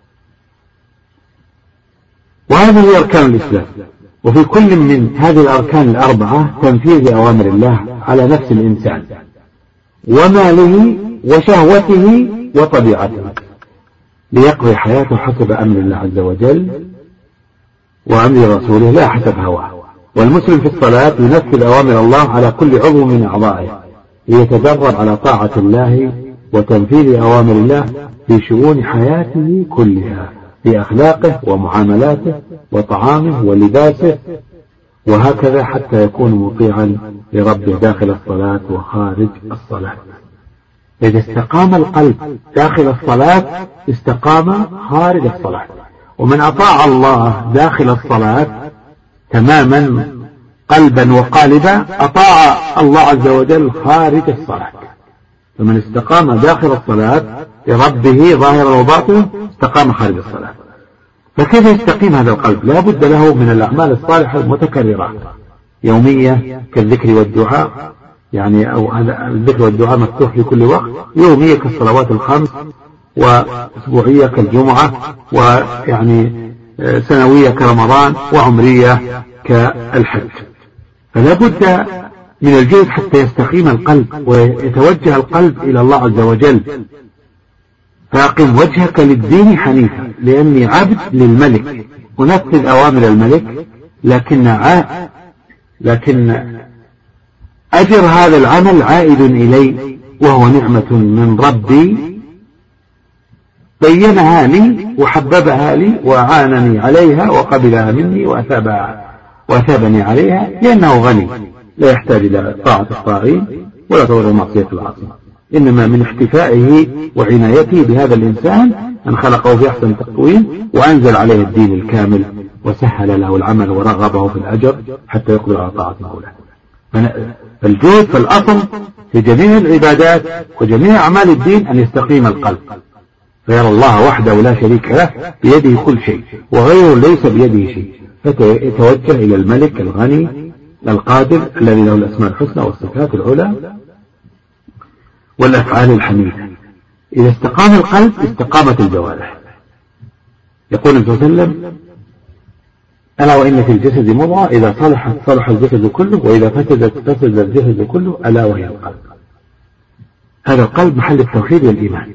وهذه هي أركان الإسلام، وفي كل من هذه الأركان الأربعة تنفيذ أوامر الله على نفس الإنسان وماله وشهوته وطبيعته ليقضي حياته حسب أمر الله عز وجل وأمر رسوله لا حسب هواه. والمسلم في الصلاة ينفذ أوامر الله على كل عضو من أعضائه ليتدرب على طاعة الله وتنفيذ أوامر الله في شؤون حياته كلها، في أخلاقه ومعاملاته وطعامه ولباسه، وهكذا حتى يكون مطيعا لربه داخل الصلاة وخارج الصلاة. إذا استقام القلب داخل الصلاة استقام خارج الصلاة، ومن أطاع الله داخل الصلاة تماما قلبا وقالبا أطاع الله عز وجل خارج الصلاة. فمن استقام داخل الصلاة لربه ظاهرا وباطنا استقام خارج الصلاة. فكيف يستقيم هذا القلب؟ لا بد له من الأعمال الصالحة المتكررة يومية كالذكر والدعاء، يعني أو الذكر والدعاء مفتوح في كل وقت، يومية كالصلوات الخمس، وأسبوعية كالجمعة، ويعني سنوية كرمضان، وعمرية كالحج. فلا بد من الجهد حتى يستقيم القلب ويتوجه القلب إلى الله عز وجل. فأقم وجهك للدين حنيفا، لأني عبد للملك أنفذ أوامر الملك، لكن أجر هذا العمل عائد إلي، وهو نعمة من ربي بينها لي وحببها لي وأعانني عليها وقبلها مني وأثابني عليها، لأنه غني لا يحتاج إلى طاعة الطاغين ولا تضر معصية العاصين. إنما من احتفائه وعنايته بهذا الإنسان أن خلقه في أحسن تقويم وأنزل عليه الدين الكامل وسهل له العمل ورغبه في الأجر حتى يقدر على طاعة مولاه. فالجهد في الأصل في جميع العبادات وجميع أعمال الدين أن يستقيم القلب فيرى الله وحده لا شريك له بيده كل شيء وغيره ليس بيده شيء، فيتوجه إلى الملك الغني القادر الذي له الأسماء الحسنى والصفات العلى والأفعال الحميدة. إذا استقام القلب استقامت الجوارح. يقول النبي صلى الله عليه وسلم: ألا وإن في الجسد مضغة إذا صلحت صلح الجسد كله وإذا فسدت فسد الجسد كله ألا وهي القلب. هذا القلب محل التوحيد والإيمان،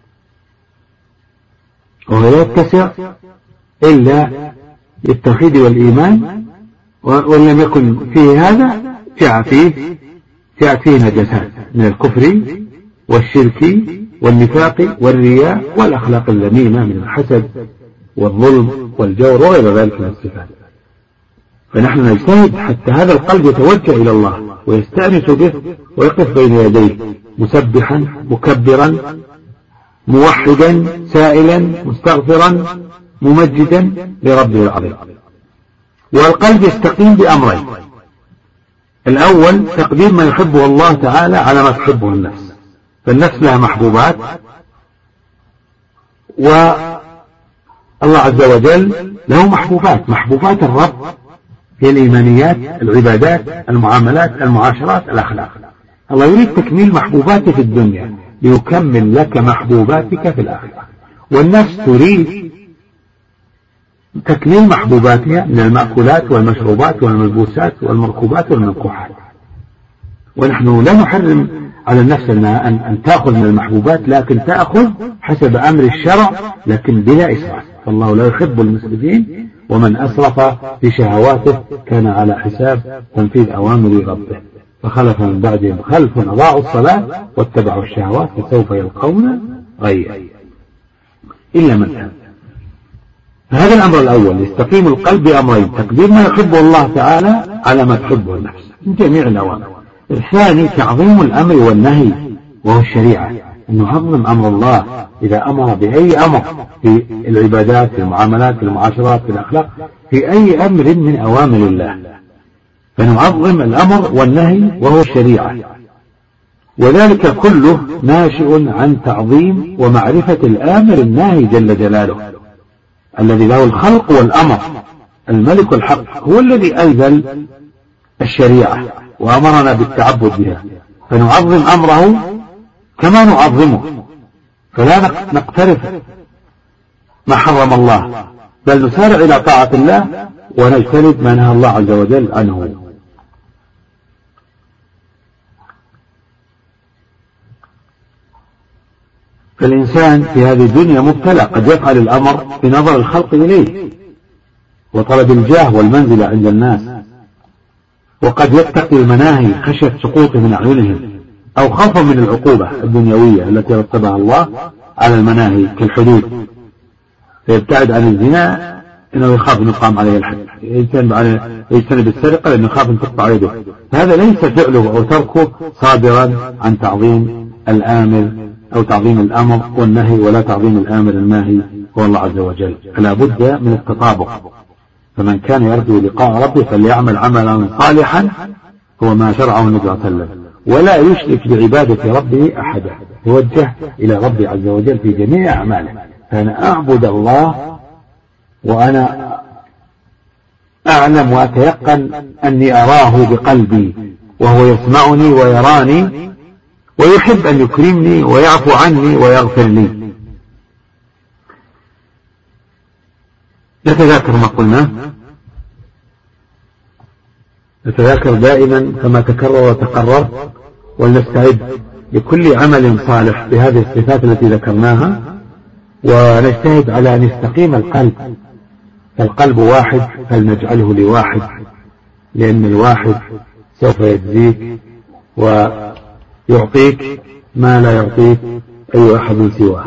وهو لا يتسع إلا للتوحيد والإيمان، وإن لم يكن فيه هذا جاءت فيه نجاسات من الكفر والشرك والنفاق والرياء والأخلاق الذميمة من الحسد والظلم والجور وغير ذلك من الصفات. فنحن نجتهد حتى هذا القلب يتوجه إلى الله ويستأنس به ويقف بين يديه مسبحا مكبرا موحدا سائلا مستغفرا ممجدا لربه العظيم. والقلب يستقيم بأمرين: الأول تقدير ما يحبه الله تعالى على ما تحبه النفس، فالنفس لها محبوبات، والله عز وجل له محبوبات الرب هي الإيمانيات، العبادات، المعاملات، المعاشرات، الأخلاق. الله يريد تكميل محبوباته في الدنيا ليكمل لك محبوباتك في الآخرة، والنفس تريد تكميل محبوباتها من المأكولات والمشروبات والملبوسات والمركوبات والمنكوحات. ونحن لا نحرم على النفس أن تأخذ من المحبوبات، لكن تأخذ حسب أمر الشرع لكن بلا إسراف، فالله لا يحب المسرفين، ومن أسرف في شهواته كان على حساب تنفيذ أوامر ربه، فخلف من بعدهم خلف أضاعوا الصلاة واتبعوا الشهوات فسوف يلقون غيا إلا من تاب. هذا الأمر الأول، يستقيم القلب بأمرين: تقدير ما يحبه الله تعالى على ما تحبه النفس من جميع الأوامر. الثاني تعظيم الأمر والنهي وهو الشريعة، أن نعظم أمر الله إذا أمر بأي أمر في العبادات، في المعاملات، في المعاشرات، في الأخلاق، في أي أمر من أوامر الله، فنعظم الأمر والنهي وهو الشريعة، وذلك كله ناشئ عن تعظيم ومعرفة الآمر الناهي جل جلاله الذي له الخلق والأمر. الملك الحق هو الذي أنزل الشريعة وأمرنا بالتعبد بها، فنعظم أمره كما نعظمه، فلا نقترف ما حرم الله، بل نسارع إلى طاعة الله ونجتنب ما نهى الله عز وجل عنه. فالإنسان في هذه الدنيا مبتلى، قد يفعل الأمر بنظر الخلق إليه وطلب الجاه والمنزلة عند الناس، وقد يتقي المناهي خشية سقوطه من أعينهم، أو خوفا من العقوبة الدنيوية التي رتبها الله على المناهي كالحدود، فيبتعد عن الزنا إنه يخاف أن يقام عليه الحد، يجتنب السرقة لأنه يخاف أن تقطع يده. هذا ليس فعله أو تركه صادرا عن تعظيم الآمر أو تعظيم الأمر والنهي، ولا تعظيم الآمر الناهي هو الله عز وجل، فلا بد من التطابق. فمن كان يرجو لقاء ربه فليعمل عملا صالحا هو ما شرعه النبي صلى الله عليه وسلم، ولا يشرك بعبادة ربه أحدا، يوجه إلى ربه عز وجل في جميع أعماله. فأنا أعبد الله وأنا أعلم وأتيقن أني أراه بقلبي وهو يسمعني ويراني ويحب أن يكرمني ويعفو عني ويغفر لي. نتذاكر ما قلنا، نتذاكر دائما كما تكرر وتقرر، ولنستعد لكل عمل صالح بهذه الصفات التي ذكرناها، ونجتهد على أن يستقيم القلب، فالقلب واحد فلنجعله لواحد، لأن الواحد سوف يجزيك ويعطيك ما لا يعطيك أي أحد سواه.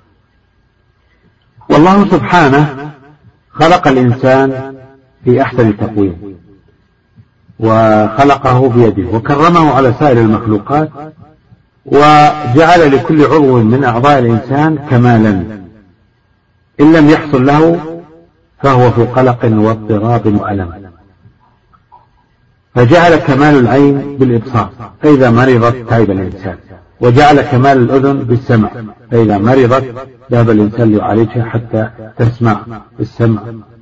والله سبحانه خلق الإنسان في أحسن تقويم، وخلقه بيده وكرمه على سائر المخلوقات، وجعل لكل عضو من أعضاء الإنسان كمالا، إن لم يحصل له فهو في قلق واضطراب وألم. فجعل كمال العين بالإبصار فإذا مرضت تعب الإنسان، وجعل كمال الأذن بالسمع فإذا مرضت ذهب الإنسان ليعالجها حتى تسمع السمع،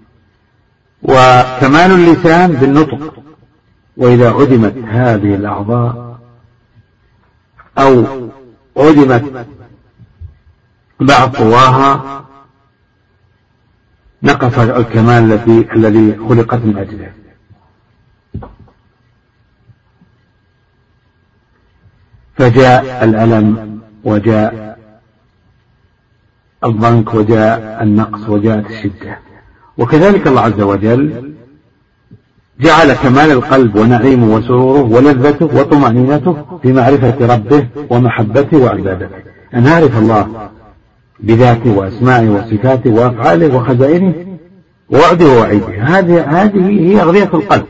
وكمال اللسان بالنطق، وإذا عدمت هذه الأعضاء أو عدمت بعض قواها نقص الكمال الذي خلقت من أجله. فجاء الألم وجاء الضنك وجاء النقص وجاءت الشدة. وكذلك الله عز وجل جعل كمال القلب ونعيمه وسروره ولذته وطمأنينته في معرفة ربه ومحبته وعبادته، أن نعرف الله بذاته وأسمائه وصفاته وأفعاله وخزائنه ووعده ووعيده. هذه هي أغذية القلب.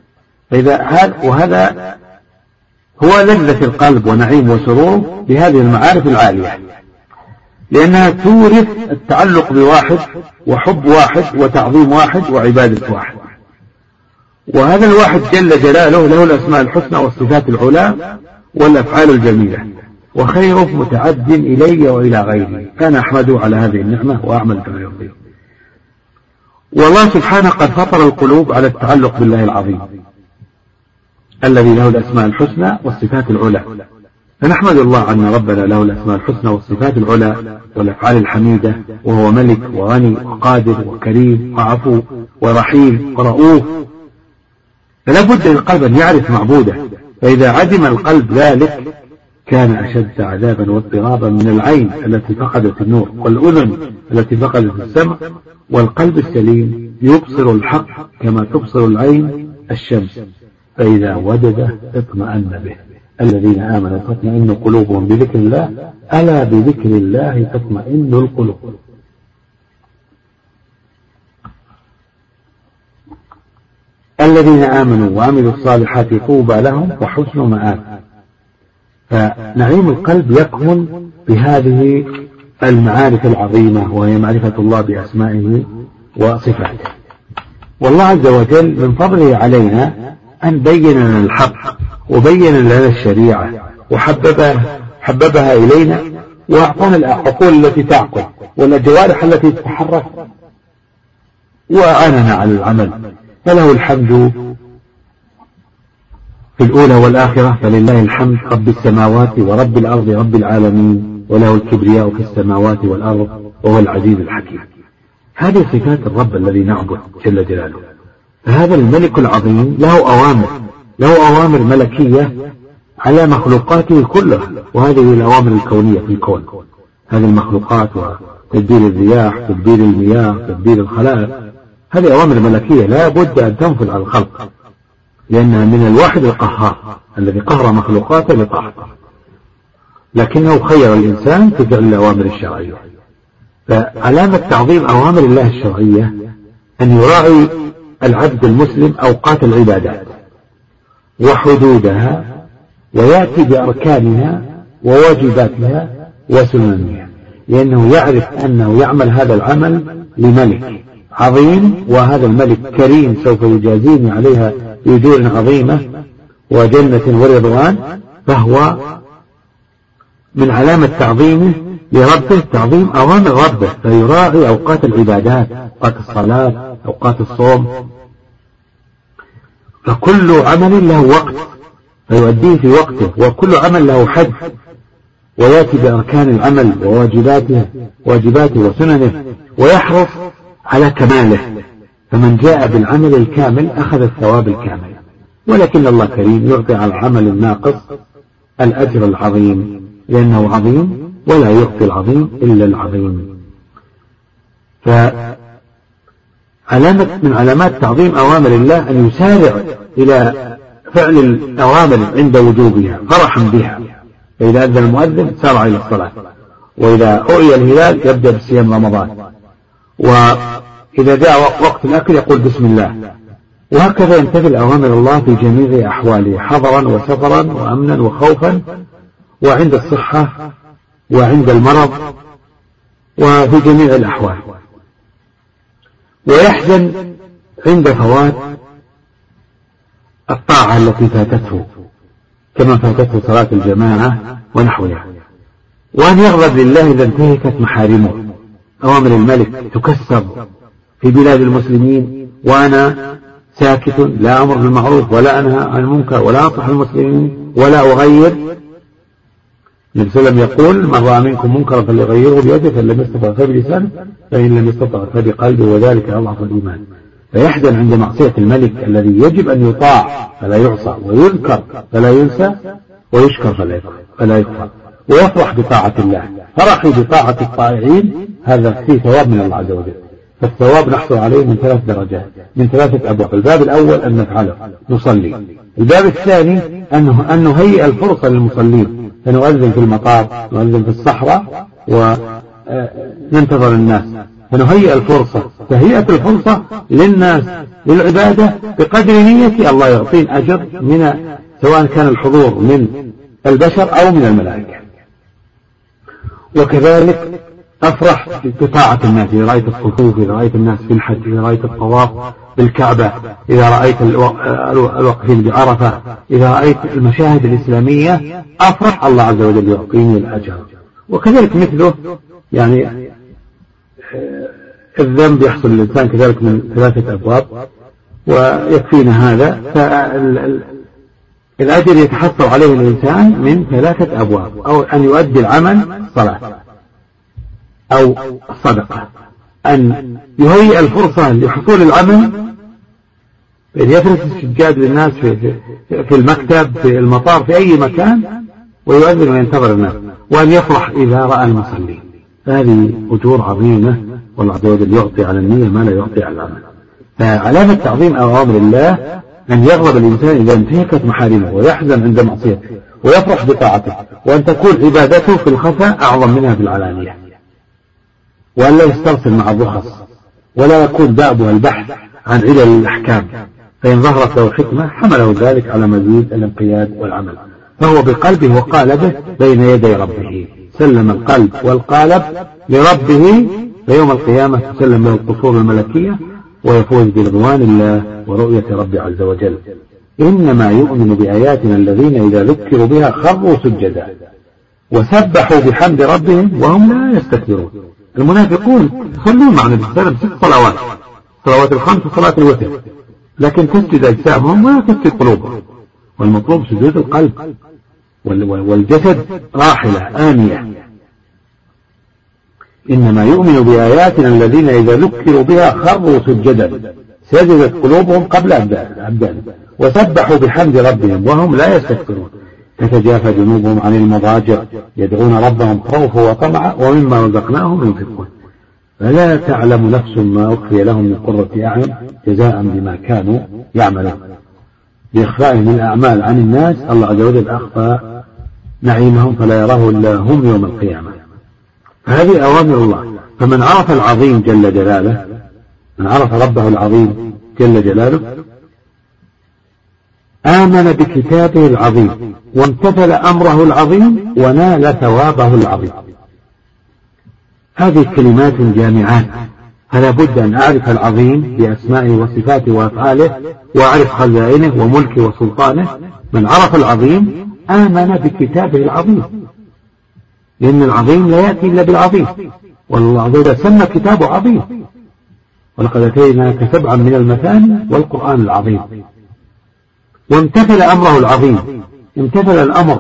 وهذا هو لذة القلب ونعيم وسروره بهذه المعارف العالية، لأنها تورث التعلق بواحد وحب واحد وتعظيم واحد وعبادة واحد. وهذا الواحد جل جلاله له الأسماء الحسنى والصفات العلى والأفعال الجميلة، وخيره متعد إلي وإلى غيري، أنا أحمده على هذه النعمة وأعمل كما يرضيه. والله سبحانه قد فطر القلوب على التعلق بالله العظيم الذي له الأسماء الحسنى والصفات العلى، فنحمد الله أن ربنا له الأسماء الحسنى والصفات العلى والأفعال الحميدة، وهو ملك وغني وقادر وكريم وعفو ورحيم ورؤوف. فلا بد للقلب أن يعرف معبوده، فإذا عدم القلب ذلك كان أشد عذابا واضطرابا من العين التي فقدت النور، والأذن التي فقدت السمع، والقلب السليم يبصر الحق كما تبصر العين الشمس، فإذا وجده اطمأن به. الذين آمنوا تطمئن قلوبهم بذكر الله، ألا بذكر الله تطمئن القلوب. الذين آمنوا وعملوا الصالحات طوبى لهم وحسن مآب. فنعيم القلب يكمن بهذه المعارف العظيمة، وهي معرفة الله بأسمائه وصفاته. والله عز وجل من فضله علينا أن بين لنا الحق وبين لنا الشريعة وحببها إلينا، وأعطانا العقول التي تعقل والجوارح التي تتحرك، وأعاننا على العمل. فله الحمد في الأولى والآخرة، فلله الحمد رب السماوات ورب الأرض رب العالمين، وله الكبرياء في السماوات والأرض وهو العزيز الحكيم. هذه صفات الرب الذي نعبد جل جلاله. فهذا الملك العظيم له أوامر ملكية على مخلوقاته كلها، وهذه الأوامر الكونية في الكون، هذه المخلوقات وتدبير الرياح، تدبير المياه، تدبير الخلائق، هذه أوامر ملكية لا بد أن تنفذ على الخلق، لأنها من الواحد القهار الذي قهر مخلوقاته لطاعته، لكنه خير الإنسان في فعل الأوامر الشرعية. فعلامة تعظيم أوامر الله الشرعية أن يراعي العبد المسلم أوقات العبادات وحدودها، ويأتي بأركانها وواجباتها وسننها، لأنه يعرف أنه يعمل هذا العمل لملك عظيم، وهذا الملك كريم سوف يجازيني عليها بأجور عظيمة وجنة ورضوان. فهو من علامة تعظيمه لربه تعظيم أوامر ربه، فيراعي أوقات العبادات، أوقات الصلاة، أوقات الصوم، فكل عمل له وقت فيؤديه في وقته، وكل عمل له حد، ويأتي بأركان العمل وواجباته وسننه، ويحرص على كماله. فمن جاء بالعمل الكامل أخذ الثواب الكامل، ولكن الله كريم يعطي على العمل الناقص الأجر العظيم، لأنه عظيم ولا يعطي العظيم إلا العظيم. فعلامة من علامات تعظيم أوامر الله أن يسارع إلى فعل الأوامر عند وجوبها فرحا بها، فإذا أذن المؤذن سارع إلى الصلاة، وإذا رؤي الهلال يبدأ بصيام رمضان، وإذا جاء وقت الأكل يقول بسم الله، وهكذا يمتثل أوامر الله في جميع أحواله، حضرا وسفرا وأمنا وخوفا، وعند الصحة وعند المرض، وفي جميع الأحوال. ويحزن عند فوات الطاعة التي فاتته، كما فاتته صلاة الجماعة ونحوها. وأن يغضب لله إذا انتهكت محارمه. أوامر الملك تكسر في بلاد المسلمين وأنا ساكت، لا أمر بالمعروف ولا أنهى عن المنكر ولا أنصح المسلمين ولا أغير. النبي صلى الله عليه وسلم يقول: من رأى منكم منكرا فليغيره بيده، فإن لم يستطع فبلسانه، فإن لم يستطع فبقلبه، وذلك أضعف الإيمان. فيحزن عند معصية الملك الذي يجب أن يطاع فلا يعصى، ويذكر فلا ينسى، ويشكر فلا يكفر، ويفرح بطاعة الله. فرحي بطاعة الطائعين هذا فيه ثواب من الله عز وجل. فالثواب نحصل عليه من 3 درجات، من 3 أبواب. الباب الأول أن نفعله، نصلي. الباب الثاني أن نهيئ الفرصة للمصلين، فنؤذن في المطار، نؤذن في الصحراء، وننتظر الناس، فنهيئ الفرصة. تهيئة الفرصة للناس للعبادة بقدر نية الله يعطين أجر، من سواء كان الحضور من البشر أو من الملائكة. وكذلك أفرح بطاعة الناس، إذا رأيت الصفوف، إذا رأيت الناس في الحج، إذا رأيت الطواف بالكعبة، إذا رأيت الوقفين بعرفة، إذا رأيت المشاهد الإسلامية أفرح، الله عز وجل يعطيني الأجر. وكذلك مثله يعني الذنب يحصل للإنسان كذلك من 3 أبواب ويكفينا هذا، فالأجر يتحصل عليه الإنسان من 3 أبواب، أو أن يؤدي العمل صلاة أو الصدقة، أن يهيئ الفرصة لحصول العمل، أن يفرس السجاد للناس في المكتب، في المطار، في أي مكان، ويؤذن وينتظر الناس، وأن يفرح إذا رأى المصلين. هذه أجور عظيمة، والله عز وجل يعطي على النية ما لا يعطي على العمل. فعلامة تعظيم أوامر الله أن يغضب الإنسان إذا انتهكت محارمه، ويحزن عند معصيته، ويفرح بطاعته، وأن تكون عبادته في الخفاء أعظم منها في العلانية، وأن لا يسترسل مع الرخص، ولا يكون دأبها البحث عن علل الأحكام، فإن ظهرت له الحكمة حمله ذلك على مزيد الانقياد والعمل، فهو بقلبه وقالبه بين يدي ربه، سلم القلب والقالب لربه، فيوم القيامة تسلم له القصور الملكية، ويفوز برضوان الله ورؤية رب عز وجل. إنما يؤمن بآياتنا الذين إذا ذكروا بها خروا سجدا وسبحوا بحمد ربهم وهم لا يستكبرون. المنافقون يصلون مع النبي صلى الله عليه وسلم 6 صلوات، صلوات الخمس وصلاة الوتر، لكن تسجد أجسامهم ولا تسجد قلوبهم، والمطلوب سجود القلب، والجسد راحلة آنية. إنما يؤمن بآياتنا الذين إذا ذكروا بها خروا سجدا، سجدت قلوبهم قبل أبدانهم، وسبحوا بحمد ربهم وهم لا يستكبرون. تتجافى جنوبهم عن المضاجع يدعون ربهم خوفا وطمعا ومما رزقناهم ينفقون. فلا تعلم نفس ما أخفي لهم من قرة أعين جزاء بما كانوا يعملون. بإخفائهم الأعمال عن الناس الله عز وجل أخفى نعيمهم فلا يراه إلا هم يوم القيامة. هذه أوامر الله. فمن عرف العظيم جل جلاله، من عرف ربه العظيم جل جلاله، آمن بكتابه العظيم وامتثل أمره العظيم ونال ثوابه العظيم. هذه كلمات جامعات، فلا بد أن أعرف العظيم بأسمائه وصفاته وأفعاله، وأعرف خزائنه وملكه وسلطانه. من عرف العظيم آمن بكتابه العظيم، لأن العظيم لا يأتي إلا بالعظيم، والله عز وجل سمى كتابه عظيم، ولقد أتيناك 7 من المثاني والقرآن العظيم. وامتثل أمره العظيم، امتثل الأمر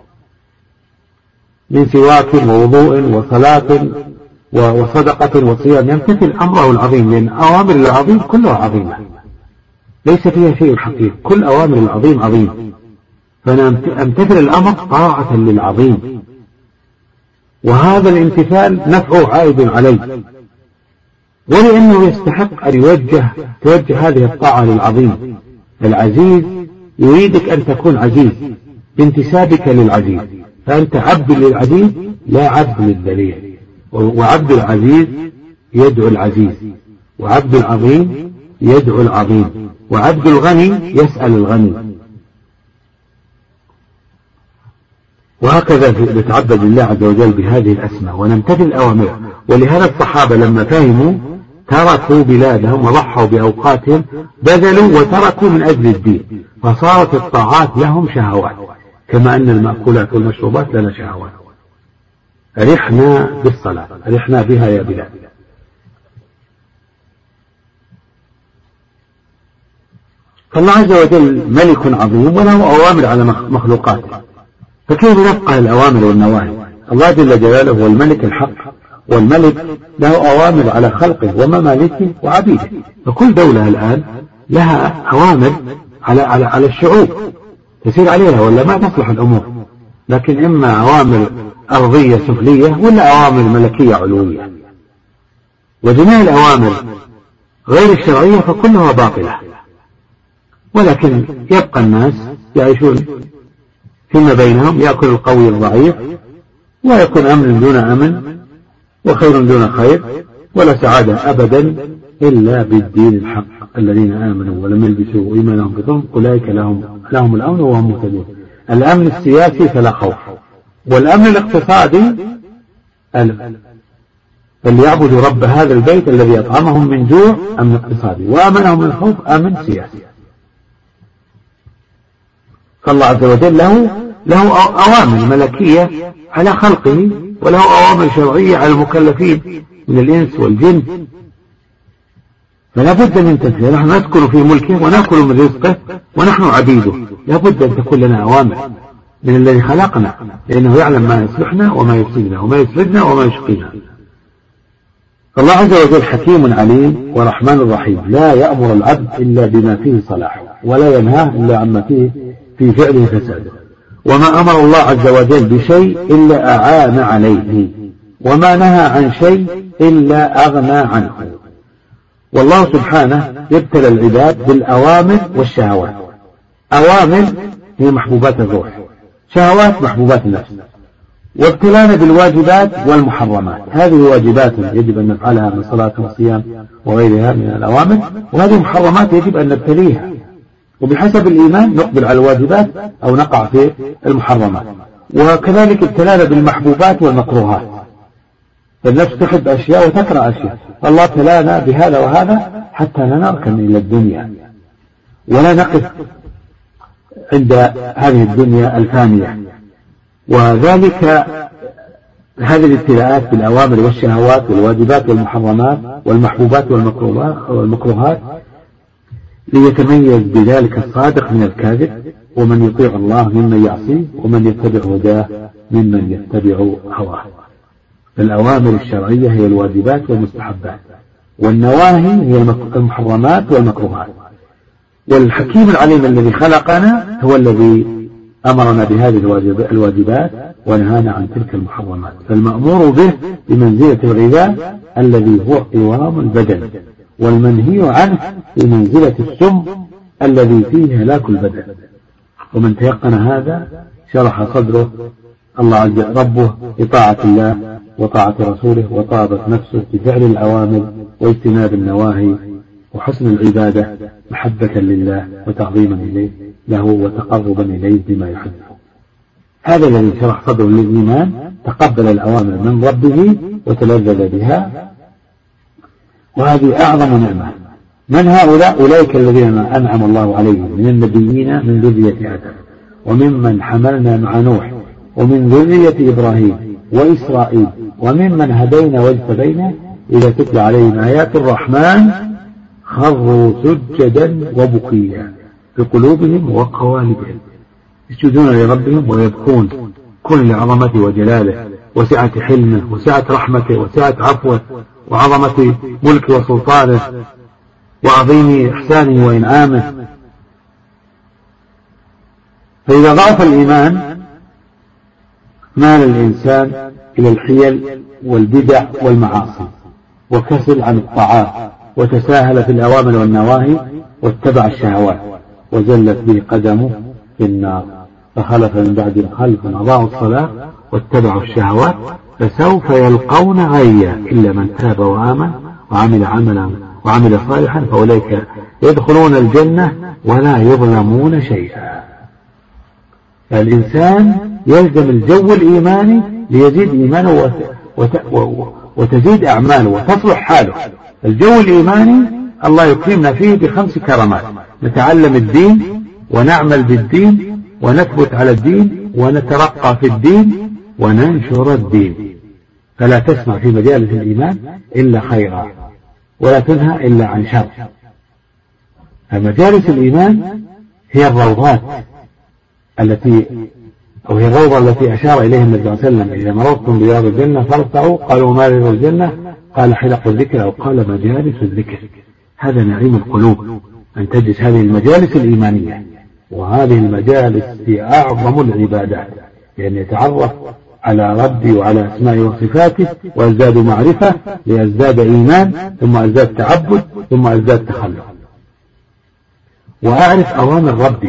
من سواك ووضوء وصلاة وصدقة وصيام، يمتثل أمره العظيم، لأن أوامر العظيم كلها عظيمة ليس فيها شيء حقيقي، كل أوامر العظيم عظيم. فأنا أمتثل الأمر طاعة للعظيم، وهذا الامتثال نفعه عائد عليه، ولأنه يستحق أن توجه هذه الطاعة للعظيم. العزيز يريدك أن تكون عزيز بانتسابك للعزيز، فأنت عبد للعزيز لا عبد للذليل، وعبد العزيز يدعو العزيز، وعبد العظيم يدعو العظيم، وعبد الغني يسأل الغني، وهكذا نتعبد الله عز وجل بهذه الأسماء ونمتثل أوامره. ولهذا الصحابة لما فهموا تركوا بلادهم وضحوا بأوقاتهم، بذلوا وتركوا من أجل الدين، فصارت الطاعات لهم شهوات، كما أن المأكولات والمشروبات لنا شهوات. أرحنا بالصلاة، أرحنا بها يا بلاد. فالله عز وجل ملك عظيم وله أوامر على مخلوقاته، فكيف نفقه الأوامر والنواهي؟ الله جل جلاله هو الملك الحق، والملك له أوامر على خلقه وممالكه وعبيده. فكل دولة الآن لها أوامر على الشعوب تسير عليها، ولا ما تصلح الأمور، لكن إما أوامر أرضية سفلية ولا أوامر ملكية علوية. وجميع الأوامر غير الشرعية فكلها باطلة، ولكن يبقى الناس يعيشون فيما بينهم، يأكل القوي الضعيف، ويكون أمن دون أمن وخير دون خير، ولا سعادة أبدا إلا بالدين الحق. الذين آمنوا ولم يلبسوا إيمانهم بظلم أولئك لهم الأمن وهم مهتدون. الأمن السياسي فلا خوف، والأمن الاقتصادي فليعبدوا رب هذا البيت الذي أطعمهم من جوع أمن اقتصادي وآمنهم من خوف آمن سياسي. فالله عز وجل له أوامر ملكية على خلقه، وله أوامر شرعية على المكلفين من الإنس والجن، فلا بد من تنفيذ. نحن نسكن في ملكه ونأكل من رزقه ونحن عبيده، لا بد أن تكون لنا أوامر من الذي خلقنا، لأنه يعلم ما يصلحنا وما يفسدنا وما يسعدنا وما يشقينا. فالله عز وجل حكيم عليم ورحمن رحيم، لا يأمر العبد إلا بما فيه صلاحه، ولا ينهاه إلا عما فيه في فعله فساده. وما أمر الله عز وجل بشيء إلا أعان عليه، وما نهى عن شيء إلا أغنى عنه. والله سبحانه يبتلى العباد بالأوامر والشهوات. أوامر هي محبوبات الروح، شهوات محبوبات النفس. وابتلانا بالواجبات والمحرمات، هذه واجبات يجب أن نفعلها من صلاة وصيام وغيرها من الأوامر، وهذه محرمات يجب أن نبتليها، وبحسب الإيمان نقبل على الواجبات أو نقع في المحرمات. وكذلك ابتلانا بالمحبوبات والمكروهات، فالنفس تحب أشياء وتكره أشياء. الله ابتلانا بهذا وهذا حتى لا نركن إلى الدنيا ولا نقف عند هذه الدنيا الفانية. وذلك هذه الابتلاءات بالأوامر والشهوات والواجبات والمحرمات والمحبوبات والمكروهات ليتميز بذلك الصادق من الكاذب، ومن يطيع الله ممن يعصيه، ومن يتبع هداه ممن يتبع هواه. فالأوامر الشرعية هي الواجبات والمستحبات، والنواهي هي المحرمات والمكروهات. والحكيم العليم الذي خلقنا هو الذي أمرنا بهذه الواجبات ونهانا عن تلك المحرمات. فالمأمور به بمنزلة الغذاء الذي هو قوام البدن، والمنهي عنه بمنزلة السم الذي فيه هلاك البدن. ومن تيقن هذا شرح صدره الله عز وجل ربه بطاعة الله وطاعة رسوله، وطابت نفسه بفعل الأوامر واجتناب النواهي، وحسن العبادة محبة لله وتعظيما إليه له وتقربا إليه بما يحبه. هذا الذي شرح صدره للإيمان تقبل الأوامر من ربه وتلذذ بها، وهذه أعظم نعمة. من هؤلاء؟ أولئك الذين أنعم الله عليهم من النبيين من ذرية آدم، وممن حملنا مع نوح، ومن ذرية إبراهيم وإسرائيل، وممن هدينا واجتبينا، إذا تتلى عليهم آيات الرحمن خروا سجدا وبكيا في قلوبهم وقوالبهم، يسجدون لربهم ويبكون، كن لعظمته وجلاله وسعة حلمه وسعة رحمته وسعة عفوه وعظمة ملكه وسلطانه وعظيم إحسانه وإنعامه. فإذا ضعف الإيمان مال الإنسان إلى الحيل والبدع والمعاصي، وكسل عن الطاعات، وتساهل في الأوامر والنواهي، واتبع الشهوات، وزلت به قدمه في النار. فخلف من بعدهم خلف أضاعوا الصلاة واتبعوا الشهوات فسوف يلقون غيا إلا من تاب وآمن وعمل صالحا فأولئك يدخلون الجنة ولا يظلمون شيئا. فالإنسان يلزم الجو الإيماني ليزيد إيمانه وتزيد أعماله وتصلح حاله. الجو الإيماني الله يكرمنا فيه ب5 كرامات: نتعلم الدين ونعمل بالدين ونثبت على الدين ونترقى في الدين وننشر الدين. فلا تسمع في مجالس الإيمان إلا خيرا ولا تنهى إلا عن شر. فمجالس الإيمان هي الروضات هي الروضة التي أشار إليها النبي صلى الله عليه وسلم: إذا مررتم برياض الجنة فارتعوا. قالوا ما رياض الجنة؟ قال حلق الذكر، أو قال مجالس الذكر. هذا نعيم القلوب أن تجلس هذه المجالس الإيمانية، وهذه المجالس هي أعظم العبادات، لأن يتعرف على ربي وعلى أسمائه وصفاته وأزداد معرفة ليزداد إيمان، ثم أزداد تعبد، ثم أزداد تخلق، وأعرف أوامر ربي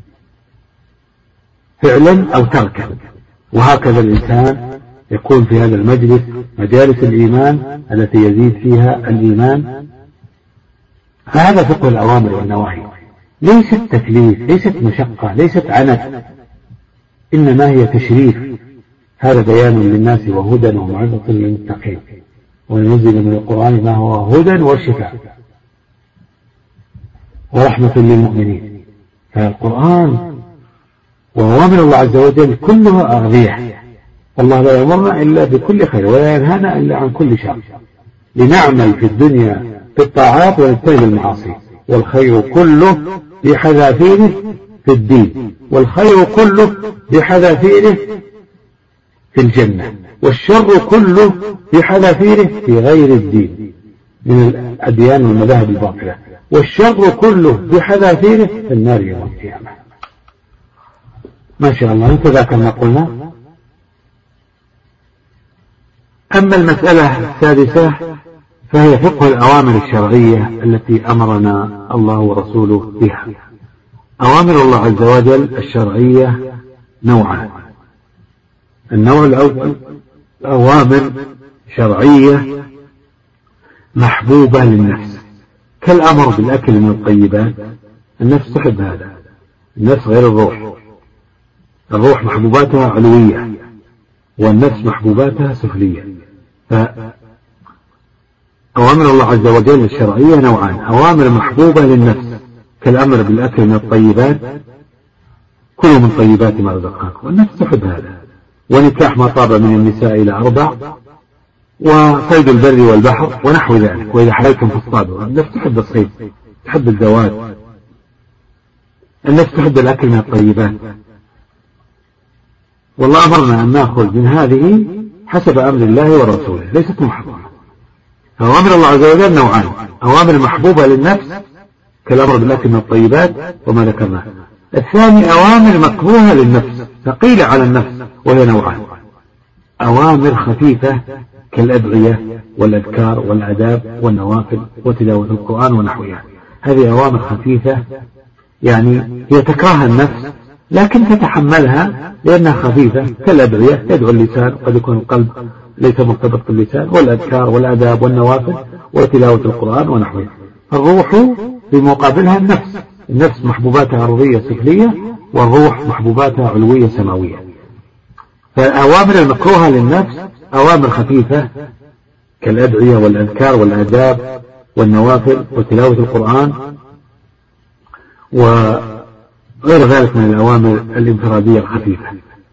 فعلا أو تركا. وهكذا الإنسان يكون في هذا المجلس مجالس الإيمان التي يزيد فيها الإيمان. فهذا فقه الأوامر والنواهي، ليست تكليف، ليست مشقة، ليست عنت، إنما هي تشريف. هذا بيان للناس وهدى وموعظة للمتقين. وننزل من القرآن ما هو هدى وشفاء ورحمة للمؤمنين. فالقرآن وأوامر الله عز وجل كلها أغذية، والله لا يأمرنا إلا بكل خير ولا ينهانا إلا عن كل شر، لنعمل في الدنيا بالطاعات ونجتنب المعاصي. والخير كله بحذافيره في الدين، والخير كله بحذافيره في الجنة، والشر كله بحذافيره في غير الدين من الأديان والمذاهب الباطلة، والشر كله بحذافيره في النار يوم القيامة. ما شاء الله، هكذا كما قلنا. أما المسألة السادسة فهي فقه الأوامر الشرعية التي أمرنا الله ورسوله بها. أوامر الله عز وجل الشرعية نوعان. النوع الأول أوامر شرعية محبوبة للنفس، كالأمر بالأكل من الطيبات، النفس تحب هذا، النفس غير الروح. الروح محبوباتها علوية والنفس محبوباتها سفلية. فأوامر الله عز وجل الشرعية نوعان: أوامر محبوبة للنفس كالأمر بالأكل من الطيبات، كلوا من طيبات ما رزقناكم، والنفس تحب هذا، ونكاح ما طاب من النساء إلى 4، وصيد البر والبحر ونحو ذلك، وإذا حللتم فاصطادوا. النفس تحب الصيد، تحب الزواج، النفس تحب الأكل من الطيبات. والله أمرنا أن نأخذ من هذه حسب أمر الله ورسوله، ليست محرمة. أوامر الله عز وجل نوعان: أوامر محبوبة للنفس كالأمر بالأكل من الطيبات وما ذكرناه. الثاني أوامر مكروهة للنفس ثقيلة على النفس، وهي نوعان: أوامر خفيفة كالأدعية والأذكار والآداب والنوافل وتلاوة القرآن ونحوها. هذه أوامر خفيفة، يعني هي تكرهها النفس لكن تتحملها لأنها خفيفة، كالأدعية تدعو اللسان وقد يكون القلب ليس مرتبط باللسان، والأذكار والآداب والنوافل وتلاوة القرآن ونحوها. الروح بمقابلها النفس محبوباتها أرضية سفلية، والروح محبوباتها علوية سماوية. فالأوامر المكروهة للنفس أوامر خفيفة كالأدعية والأذكار والآداب والنوافل وتلاوة القرآن وغير ذلك من الأوامر الانفرادية الخفيفة.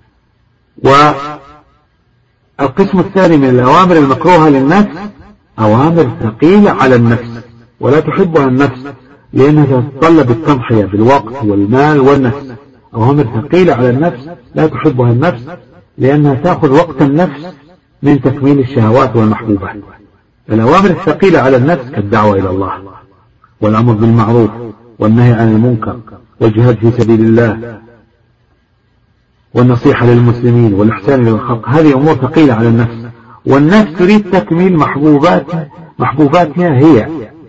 والقسم الثاني من الأوامر المكروهة للنفس أوامر ثقيلة على النفس ولا تحبها النفس، لأنها تتطلب التضحية بالوقت والمال والنفس. أوامر ثقيلة على النفس لا تحبها النفس، لأنها تأخذ وقت النفس من تكميل الشهوات والمحبوبات. الأوامر الثقيلة على النفس كالدعوة إلى الله والأمر بالمعروف والنهي عن المنكر والجهاد في سبيل الله والنصيحة للمسلمين والإحسان للخلق. هذه أمور ثقيلة على النفس، والنفس تريد تكميل محبوباتها هي،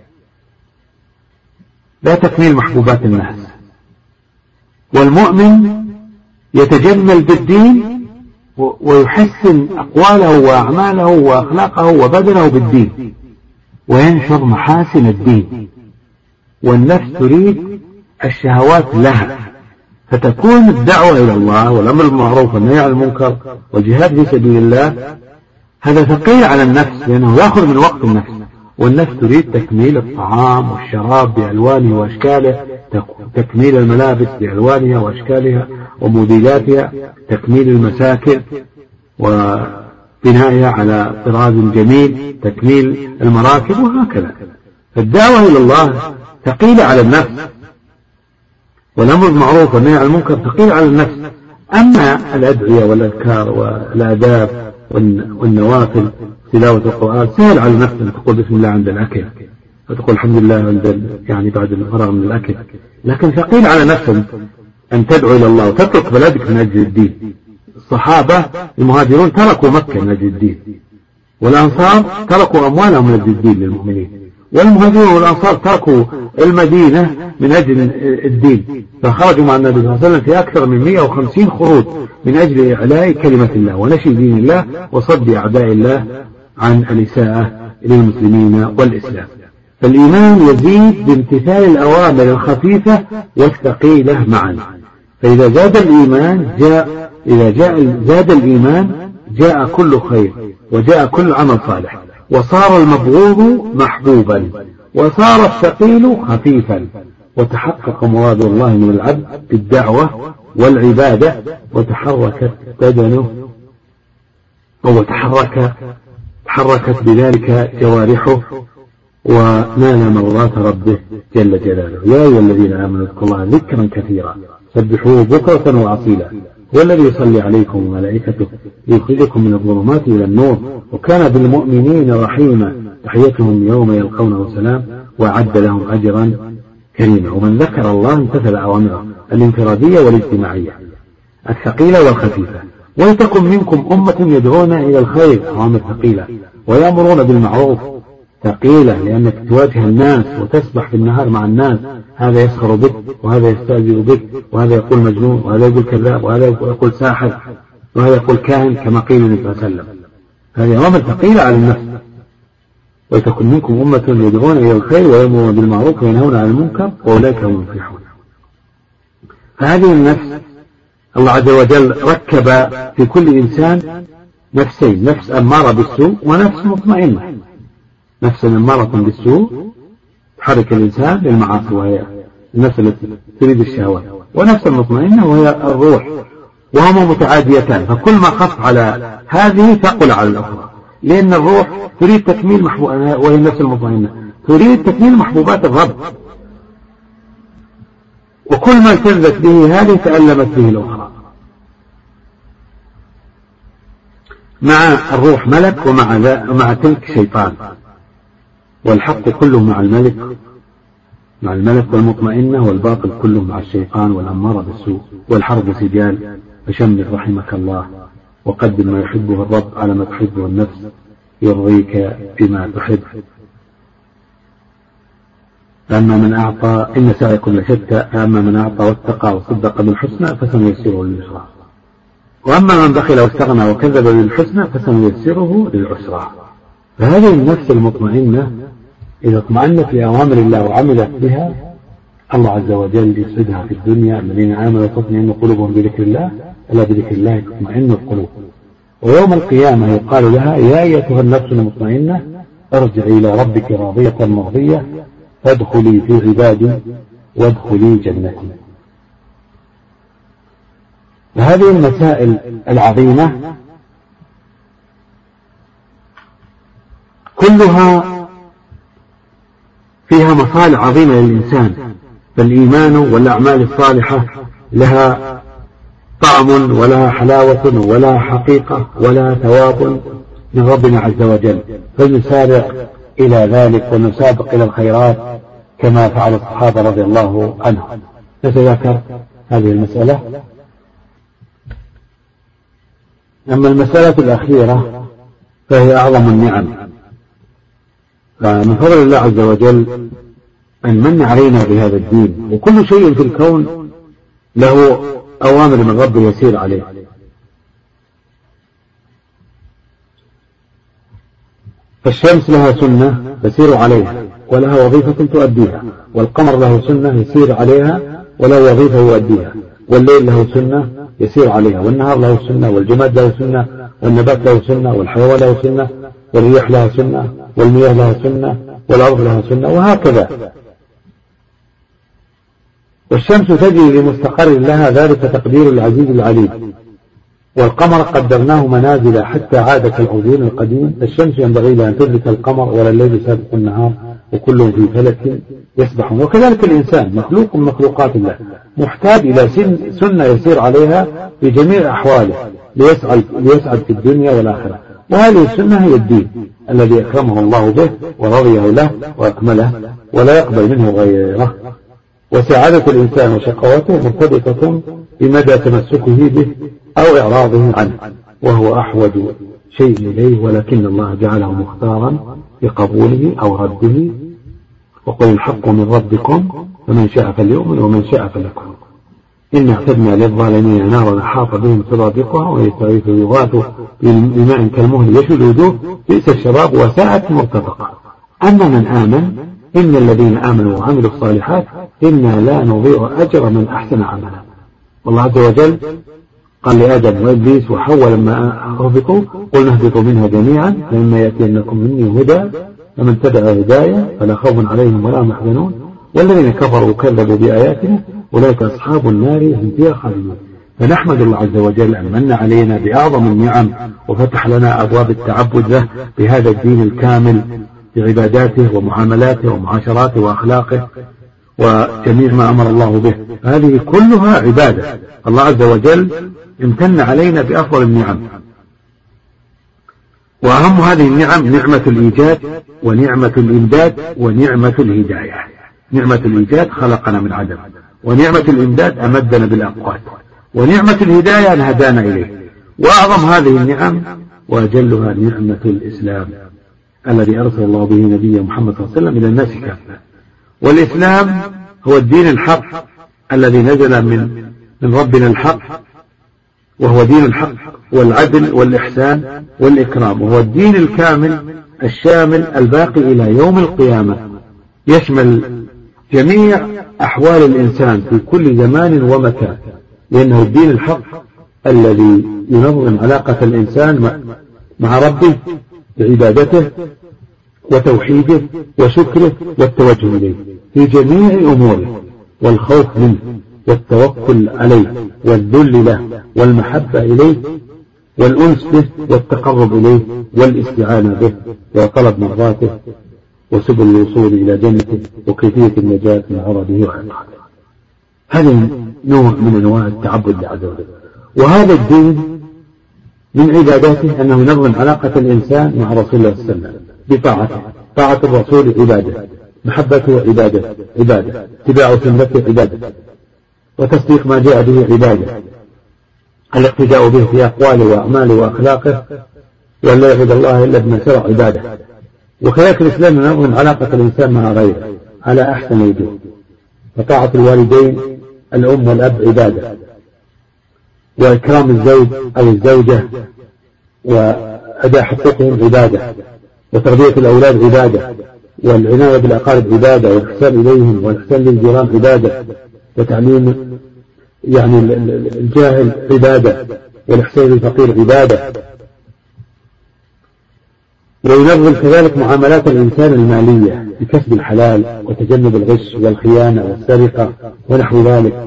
لا تكميل محبوبات الناس. والمؤمن يتجمل بالدين ويحسن أقواله وأعماله وأخلاقه وبدنه بالدين وينشر محاسن الدين، والنفس تريد الشهوات لها، فتكون الدعوة إلى الله والأمر بالمعروف والنهي عن المنكر والجهاد في سبيل الله هذا ثقيل على النفس، لأنه يأخذ من وقت النفس. والنفس تريد تكميل الطعام والشراب بألوانه وأشكاله، تكميل الملابس بألوانها وأشكالها وموديلاتها، تكميل المساكن وبنائها على طراز جميل، تكميل المراكب، وهكذا. فالدعوة إلى الله ثقيلة على النفس، والأمر بالمعروف والنهي عن المنكر ثقيل على النفس. أما الأدعية والأذكار والآداب والنوافل تلاوة القرآن سهل على النفس أن تقول بسم الله عند الأكل، وتقول الحمد لله يعني بعد الفراغ من الأكل. لكن ثقيل على نفسك أن تدعو إلى الله وتترك بلدك من أجل الدين. الصحابة المهاجرون تركوا مكة من أجل الدين، والأنصار تركوا أموالهم من أجل الدين للمؤمنين، والمهاجرون والأنصار تركوا المدينة من أجل الدين، فخرجوا مع النبي صلى الله عليه وسلم في أكثر من 150 خروج من أجل إعلاء كلمة الله ونشر دين الله وصد أعداء الله عن الإساءة للمسلمين والإسلام. فالإيمان يزيد بامتثال الأوامر الخفيفة والثقيلة معا. فإذا زاد الإيمان جاء كل خير وجاء كل عمل صالح. وصار المبغوض محبوبا، وصار الثقيل خفيفا، وتحقق مراد الله من العبد بالدعوة والعبادة، وتحركت بدنه تحركت بذلك جوارحه، ونال مرضات ربه جل جلاله. يا أيها الذين آمنوا اذكروا الله ذكرا كثيرا سبحوه بكرة وأصيلا، والذي يصلي عليكم وملائكته ليخرجكم من الظلمات إلى النور، وكان بالمؤمنين رحيما، تحيتهم يوم يلقونه سلام، وأعد لهم أجرا كريما. ومن ذكر الله امتثل أوامره الانفرادية والاجتماعية الثقيلة والخفيفة. ولتكن منكم أمة يدعون إلى الخير، أوامر ثقيلة، ويأمرون بالمعروف ثقيلة، لأنك تواجه الناس وتسبح في النهار مع الناس، هذا يسخر بك وهذا يستهزئ بك وهذا يقول مجنون وهذا يقول كذاب وهذا يقول ساحر وهذا يقول كاهن كما قيل النبي صلى الله عليه وسلم. هذه أوامر ثقيلة على النفس. ولتكن منكم أمة يدعون إلى الخير ويأمرون بالمعروف وينهون عن المنكر وأولئك هم المفلحون. فهذه النفس الله عز وجل ركب في كل إنسان نفسين، نفس أمارة بالسوء ونفس مطمئنة. نفس أمارة بالسوء تحرك الإنسان للمعاصي وهي النفس التي تريد الشهوات، ونفس المطمئنة وهي الروح، وهما متعاديتان، فكل ما خف على هذه ثقل على الأخرى، لأن الروح تريد تكميل وهي النفس المطمئنة تريد تكميل محبوبات الرب، وكل ما التزت به هذه تألمت به الأخرى. مع الروح ملك ومع تلك شيطان، والحق كله مع الملك والمطمئنة، والباطل كله مع الشيطان والأمارة بالسوء. والحرب سجال، فشمر رحمك الله وقدم ما يحبه الرب على ما تحبه النفس، يرضيك بما تحب. أما من أعطى إن سعيكم لشتى، أما من أعطى واتقى وصدق بالحسنى فسنيسره لليسرى، وأما من بخل واستغنى وكذب بالحسنى فسنيسره للعسرى. فهذه النفس المطمئنة إذا اطمأنت لأوامر الله وعملت بها، الله عز وجل يسعدها في الدنيا. الذين آمنوا تطمئن قلوبهم بذكر الله، ألا بذكر الله تطمئن القلوب. ويوم القيامة يقال لها يا أيتها النفس المطمئنة ارجعي إلى ربك راضية مرضية فادخلي في عبادي وادخلي جنتي. فهذه المسائل العظيمة كلها فيها مصالح عظيمة للإنسان، فالإيمان والأعمال الصالحة لها طعم ولها حلاوة ولها حقيقة ولها ثواب من ربنا عز وجل، فنسارع إلى ذلك ونسابق إلى الخيرات كما فعل الصحابة رضي الله عنهم. نتذكر هذه المسألة. أما المسألة الأخيرة فهي أعظم النعم، فمن فضل الله عز وجل أن من علينا بهذا الدين، وكل شيء في الكون له أوامر من رب يسير عليه. فالشمس لها سنة تسير عليها ولها وظيفة تؤديها، والقمر له سنة يسير عليها وله وظيفة يؤديها، والليل له سنة يسير عليها، والنهار له سنة، والجماد له سنة، والنبات له سنة، والحيوان له سنة، والرياح لها سنة، والمياه لها سنة، والأرض لها سنة، وهكذا. والشمس تجري لمستقر لها، ذلك تقدير العزيز العليم. والقمر قدرناه منازل حتى عاد كالعرجون القديم. فالشمس ينبغي لها أن تدرك القمر ولا الليل سابق النهار، وكل في فلك يسبحون. وكذلك الإنسان مخلوق من مخلوقات الله، محتاج إلى سنة يسير عليها في جميع أحواله ليسعد في الدنيا والآخرة. وهذه السنة هي الدين الذي أكرمه الله به ورضيه له وأكمله ولا يقبل منه غيره. وسعادة الإنسان وشقوته مرتبطة بمدى تمسكه به أو إعراضه عنه، وهو أحوج شيء إليه، ولكن الله جعله مختارا بقبوله أو رده. وقل الحق من ربكم فمن شاء فليؤمن ومن شاء فليكفر. إن اعتدنا للظالمين نارا أحاط بهم سرادقها ويستغيث يغاث بماء كالمهل يشوي الوجوه بئس الشراب وساءت مرتفقا. أما من آمن إن الذين آمنوا وعملوا الصالحات إنا لا نضيع أجر من أحسن عملا. والله عز وجل قال لآدم وإبليس وحواء لما هبطوا قلنا اهبطوا منها جميعا فإما يأتينكم مني هدى فمن تبع هدايا فلا خوف عليهم ولا هم يحزنون والذين كفروا وكذبوا بآياتنا أولئك أصحاب النار هم فيها خالدون. فنحمد الله عز وجل أن من علينا بأعظم النعم وفتح لنا أبواب التعبد له بهذا الدين الكامل بعباداته ومعاملاته ومعاشراته وأخلاقه وجميع ما أمر الله به. هذه كلها عبادة. الله عز وجل امتن علينا بأفضل النعم، وأهم هذه النعم نعمة الإيجاد ونعمة الإمداد ونعمة الهداية. نعمة الإيجاد خلقنا من عدم، ونعمة الإمداد أمدنا بالأقوات، ونعمة الهداية أن هدانا إليه. وأعظم هذه النعم وأجلها نعمة الإسلام الذي أرسل الله به نبيه محمد صلى الله عليه وسلم إلى الناس كافة. والإسلام هو الدين الحق الذي نزل من ربنا الحق، وهو دين الحق والعدل والإحسان والإكرام، وهو الدين الكامل الشامل الباقي إلى يوم القيامة، يشمل جميع أحوال الإنسان في كل زمان ومكان، لأنه الدين الحق الذي ينظم علاقة الإنسان مع ربه بعبادته وتوحيده وشكره والتوجه إليه في جميع أموره، والخوف منه والتوكل عليه والذل له والمحبة إليه والأنس به والتقرب إليه والاستعانة به وطلب مرضاته وسبل الوصول إلى جنته وكيفية النجاة من عرضه وعقابه. هذا نوع من أنواع التعبد لله عز وجل. وهذا الدين من عباداته أنه ينظم علاقة الإنسان مع رسول الله صلى الله عليه وسلم بطاعته. طاعة الرسول عبادة، محبته عبادة، اتباع سنته عبادة، وتصديق ما جاء به عبادة، الاقتداء به في أقواله وأعماله وأخلاقه، وأن لا يعبد الله إلا بما شرع عبادة. وكذلك الإسلام ينظم علاقة الإنسان مع غيره على أحسن وجوه، فطاعة الوالدين الأم والأب عبادة، وإكرام الزوج أو الزوجة وأداء حقوقهم عبادة، وتربية الأولاد عبادة، والعناية بالأقارب عبادة، والإحسان إليهم والإحسان للجيران عبادة، وتعليم يعني الجاهل عبادة، والإحسان للفقير عبادة. وينظم كذلك معاملات الإنسان المالية بكسب الحلال وتجنب الغش والخيانة والسرقة ونحو ذلك.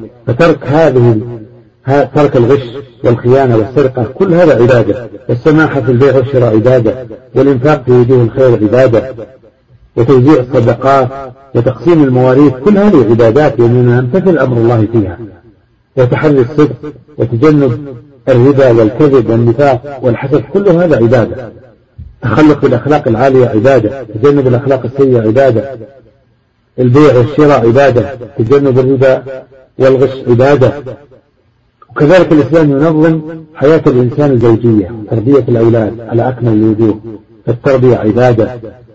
ترك الغش والخيانة والسرقة كل هذا عبادة، والسماحة في البيع والشراء عبادة، والإنفاق في وجوه الخير عبادة، وتوزيع الصدقات وتقسيم المواريث كل هذه عبادات لأننا نمتثل أمر الله فيها، وتحري الصدق وتجنب الربا والكذب والنفاق والحسد كل هذا عبادة. تخلق بالأخلاق العالية عبادة، تجنب الأخلاق السيئة عبادة، البيع والشراء عبادة، تجنب الربا والغش عبادة. وكذلك الإسلام ينظم حياة الإنسان الزوجية، تربية الأولاد على أكمل الوجوه، التربية عبادة،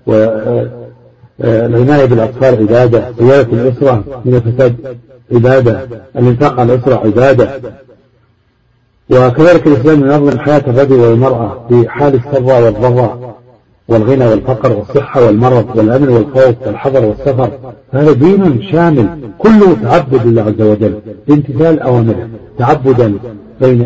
والعناية بالأطفال عبادة، صيانة الأسرة من الفساد عبادة، الإنفاق على الأسرة عبادة. وكذلك الإسلام ينظم حياة الرجل والمرأة في حال السراء والضراء والغنى والفقر والصحة والمرض والأمن والخوف والحذر والسفر. هذا دين شامل كله تعبد لله عز وجل بامتثال أوامره، تعبدا بين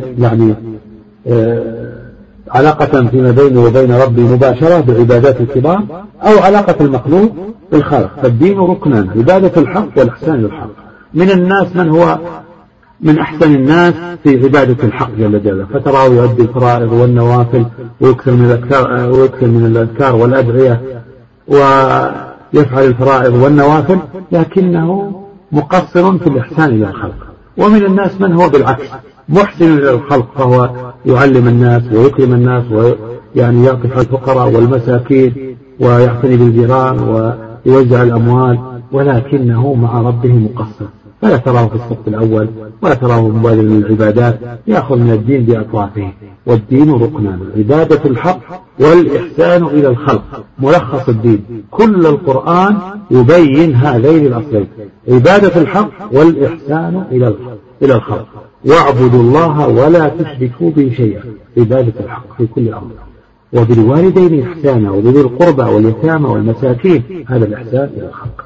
علاقة فيما بينه وبين ربه مباشرة بعبادات الكبار، أو علاقة المخلوق بالخالق. فالدين ركنان، عبادة الحق والإحسان للحق. من الناس من هو من أحسن الناس في عبادة الحق جل جلاله، فتراه يؤدي الفرائض والنوافل ويكثر من الأذكار والأدعية ويفعل الفرائض والنوافل، لكنه مقصر في الإحسان إلى الخلق. ومن الناس من هو بالعكس محسن إلى الخلق، فهو يعلم الناس ويكرم الناس ويعني يعطف على الفقراء والمساكين ويعتني بالجيران ويوزع الأموال، ولكنه مع ربه مقصر. فلا تراه في الصف الأول ولا تراه مبادر من العبادات، يأخذ من الدين بأطرافه. والدين ركنان، عبادة الحق والإحسان إلى الخلق. ملخص الدين كل القرآن يبين هذين الأصلين، عبادة الحق والإحسان إلى الخلق. واعبدوا الله ولا تشركوا به شيئا، عبادة الحق في كل أمر. وبالوالدين إحسانا وبذي القربى واليتامى والمساكين، هذا الإحسان إلى الخلق.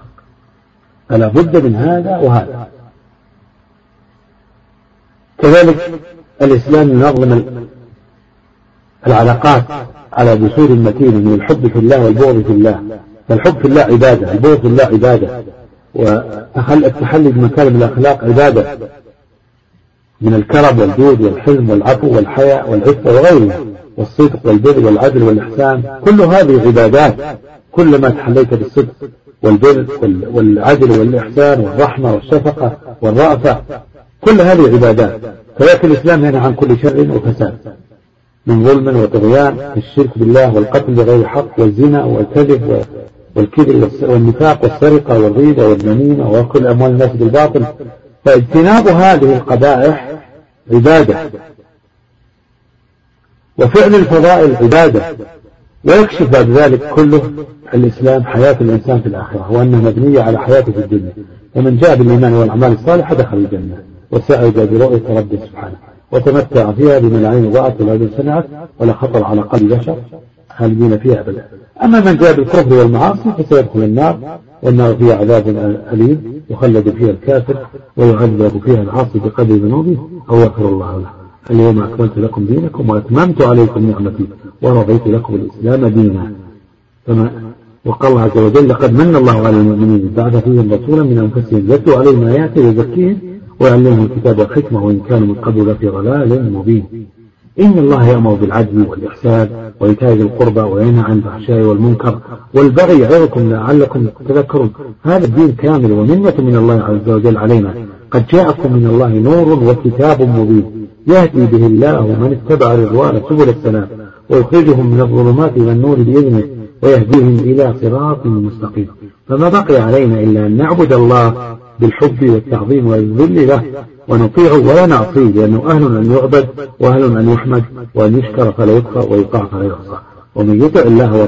فلا بد من هذا وهذا. كذلك الإسلام ينظم العلاقات على جسور متينة من الحب في الله والبغض في الله. فالحب في الله عبادة، البغض في الله عبادة، والتحلي بمكارم الأخلاق عبادة من الكرم والجود والحلم والعفو والحياء والعفة وغيرها، والصدق والبر والعدل والإحسان، كل هذه عبادات. كلما تحليت بالصدق والبر والعدل والإحسان والرحمة والشفقة والرأفة، كل هذه عبادات. فيأتي الإسلام هنا عن كل شر وفساد من ظلم وطغيان، الشرك بالله والقتل بغير حق والزنا والكذب والكبر والنفاق والسرقة والغيبة والنميمة وكل أموال الناس بالباطل. فاجتناب هذه القبائح عبادة، وفعل الفضائل عبادة. ويكشف بعد ذلك كله الإسلام حياة الإنسان في الآخرة، وأنها مبنية على حياته في الدنيا. ومن جاء بالإيمان والأعمال الصالحة دخل الجنة وسعد برؤية ربه سبحانه، وتمتع فيها بما العين ضاعت والأذن سمعت ولا خطر على قلب بشر خالدين فيها أبدا. أما من جاء بالكفر والمعاصي فسيدخل النار، والنار فيها عذاب أليم يخلد فيها الكافر ويعذب فيها العاصي بقدر ذنوبه أو يغفر الله له. اليوم أكملت لكم دينكم وأتممت عليكم نعمتي ورضيت لكم الإسلام دينا. وقال الله عز وجل: لقد من الله على المؤمنين بعث فيهم رسولا من أنفسهم يتلو عليهم آياته ويزكيهم ويعلمهم الكتاب والحكمة وإن كانوا من قبل لفي ضلال مبين. إن الله يأمر بالعدل والإحسان وإيتاء ذي القربى وينهى عن الفحشاء والمنكر والبغي يعظكم لعلكم تذكرون. هذا الدين كامل ومنة من الله عز وجل علينا. قد جاءكم من الله نور وكتاب مبين يهدي به الله من اتبع رضوانه سبل السلام ويخرجهم من الظلمات إلى النور بإذنه ويهديهم إلى صراط مستقيم. فما بقي علينا إلا أن نعبد الله بالحب والتعظيم والذل له ونطيعه ولا نعصيه، لأنه أهل أن يعبد وأهل أن يحمد وأن يشكر فلا يكفر ويطاع فلا يعصى. ومن يطع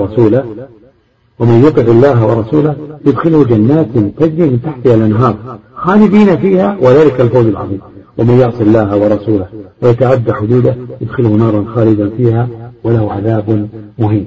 الله ورسوله يدخله جنات تجري من تحتها الأنهار خالدين فيها وذلك الفوز العظيم. ومن يعص الله ورسوله ويتعدى حدوده يدخله نارا خالدا فيها وله عذاب مهين.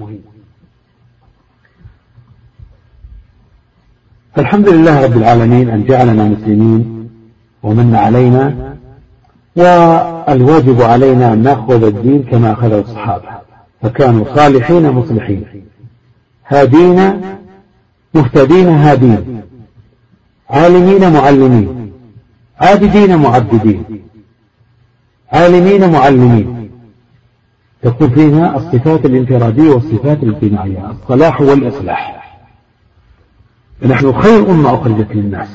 فالحمد لله رب العالمين أن جعلنا مسلمين ومن علينا، والواجب علينا أن نأخذ الدين كما أخذه الصحابة، فكانوا صالحين مصلحين هادين مهتدين هادين عالمين معلمين عابدين معبدين عالمين معلمين. تكون فينا الصفات الانفرادية والصفات الاجتماعية، الصلاح والإصلاح. نحن خير أمة أخرجت للناس.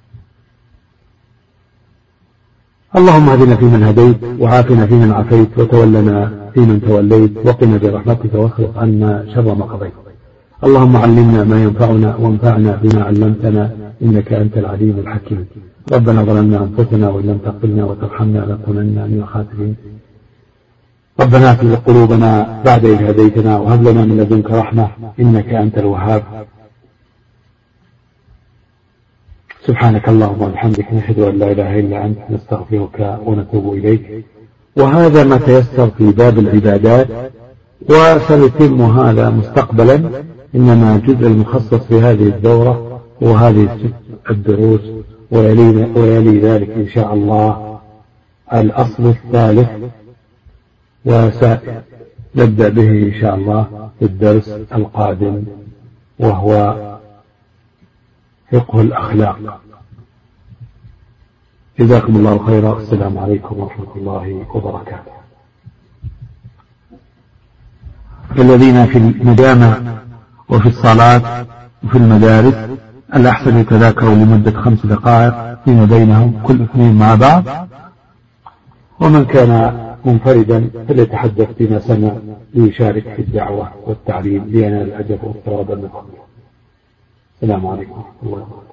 اللهم اهدنا فيمن هديت وعافنا فيمن عافيت وتولنا فيمن توليت وقنا برحمتك واصرف عنا شر ما قضيت. اللهم علمنا ما ينفعنا وانفعنا بما علمتنا إنك أنت العليم الحكيم. ربنا ظلمنا أنفسنا وإن لم تغفر لنا وترحمنا لنكونن من الخاسرين. ربنا اغفر قلوبنا بعد إذ هديتنا وهب لنا من لدنك رحمة إنك أنت الوهاب. سبحانك اللهم وبحمدك نشهد أن لا إله إلا أنت نستغفرك ونتوب إليك. وهذا ما تيسر في باب العبادات، وسنتم هذا مستقبلا. إنما الجزء المخصص في هذه الدورة وهذه الدروس، ويلي ذلك إن شاء الله الأصل الثالث، وسنبدأ به إن شاء الله في الدرس القادم، وهو فقه الأخلاق. جزاكم الله خيرا. السلام عليكم ورحمة الله وبركاته. الذين في المجامع وفي الصلاة وفي المدارس الأحسن يتذاكروا لمدة 5 دقائق فيما بينهم كل اثنين مع بعض، ومن كان منفردا فليتحدث بما سمع ليشارك في الدعوة والتعليم لينال الأجر والثواب من الله. السلام عليكم ورحمة الله وبركاته.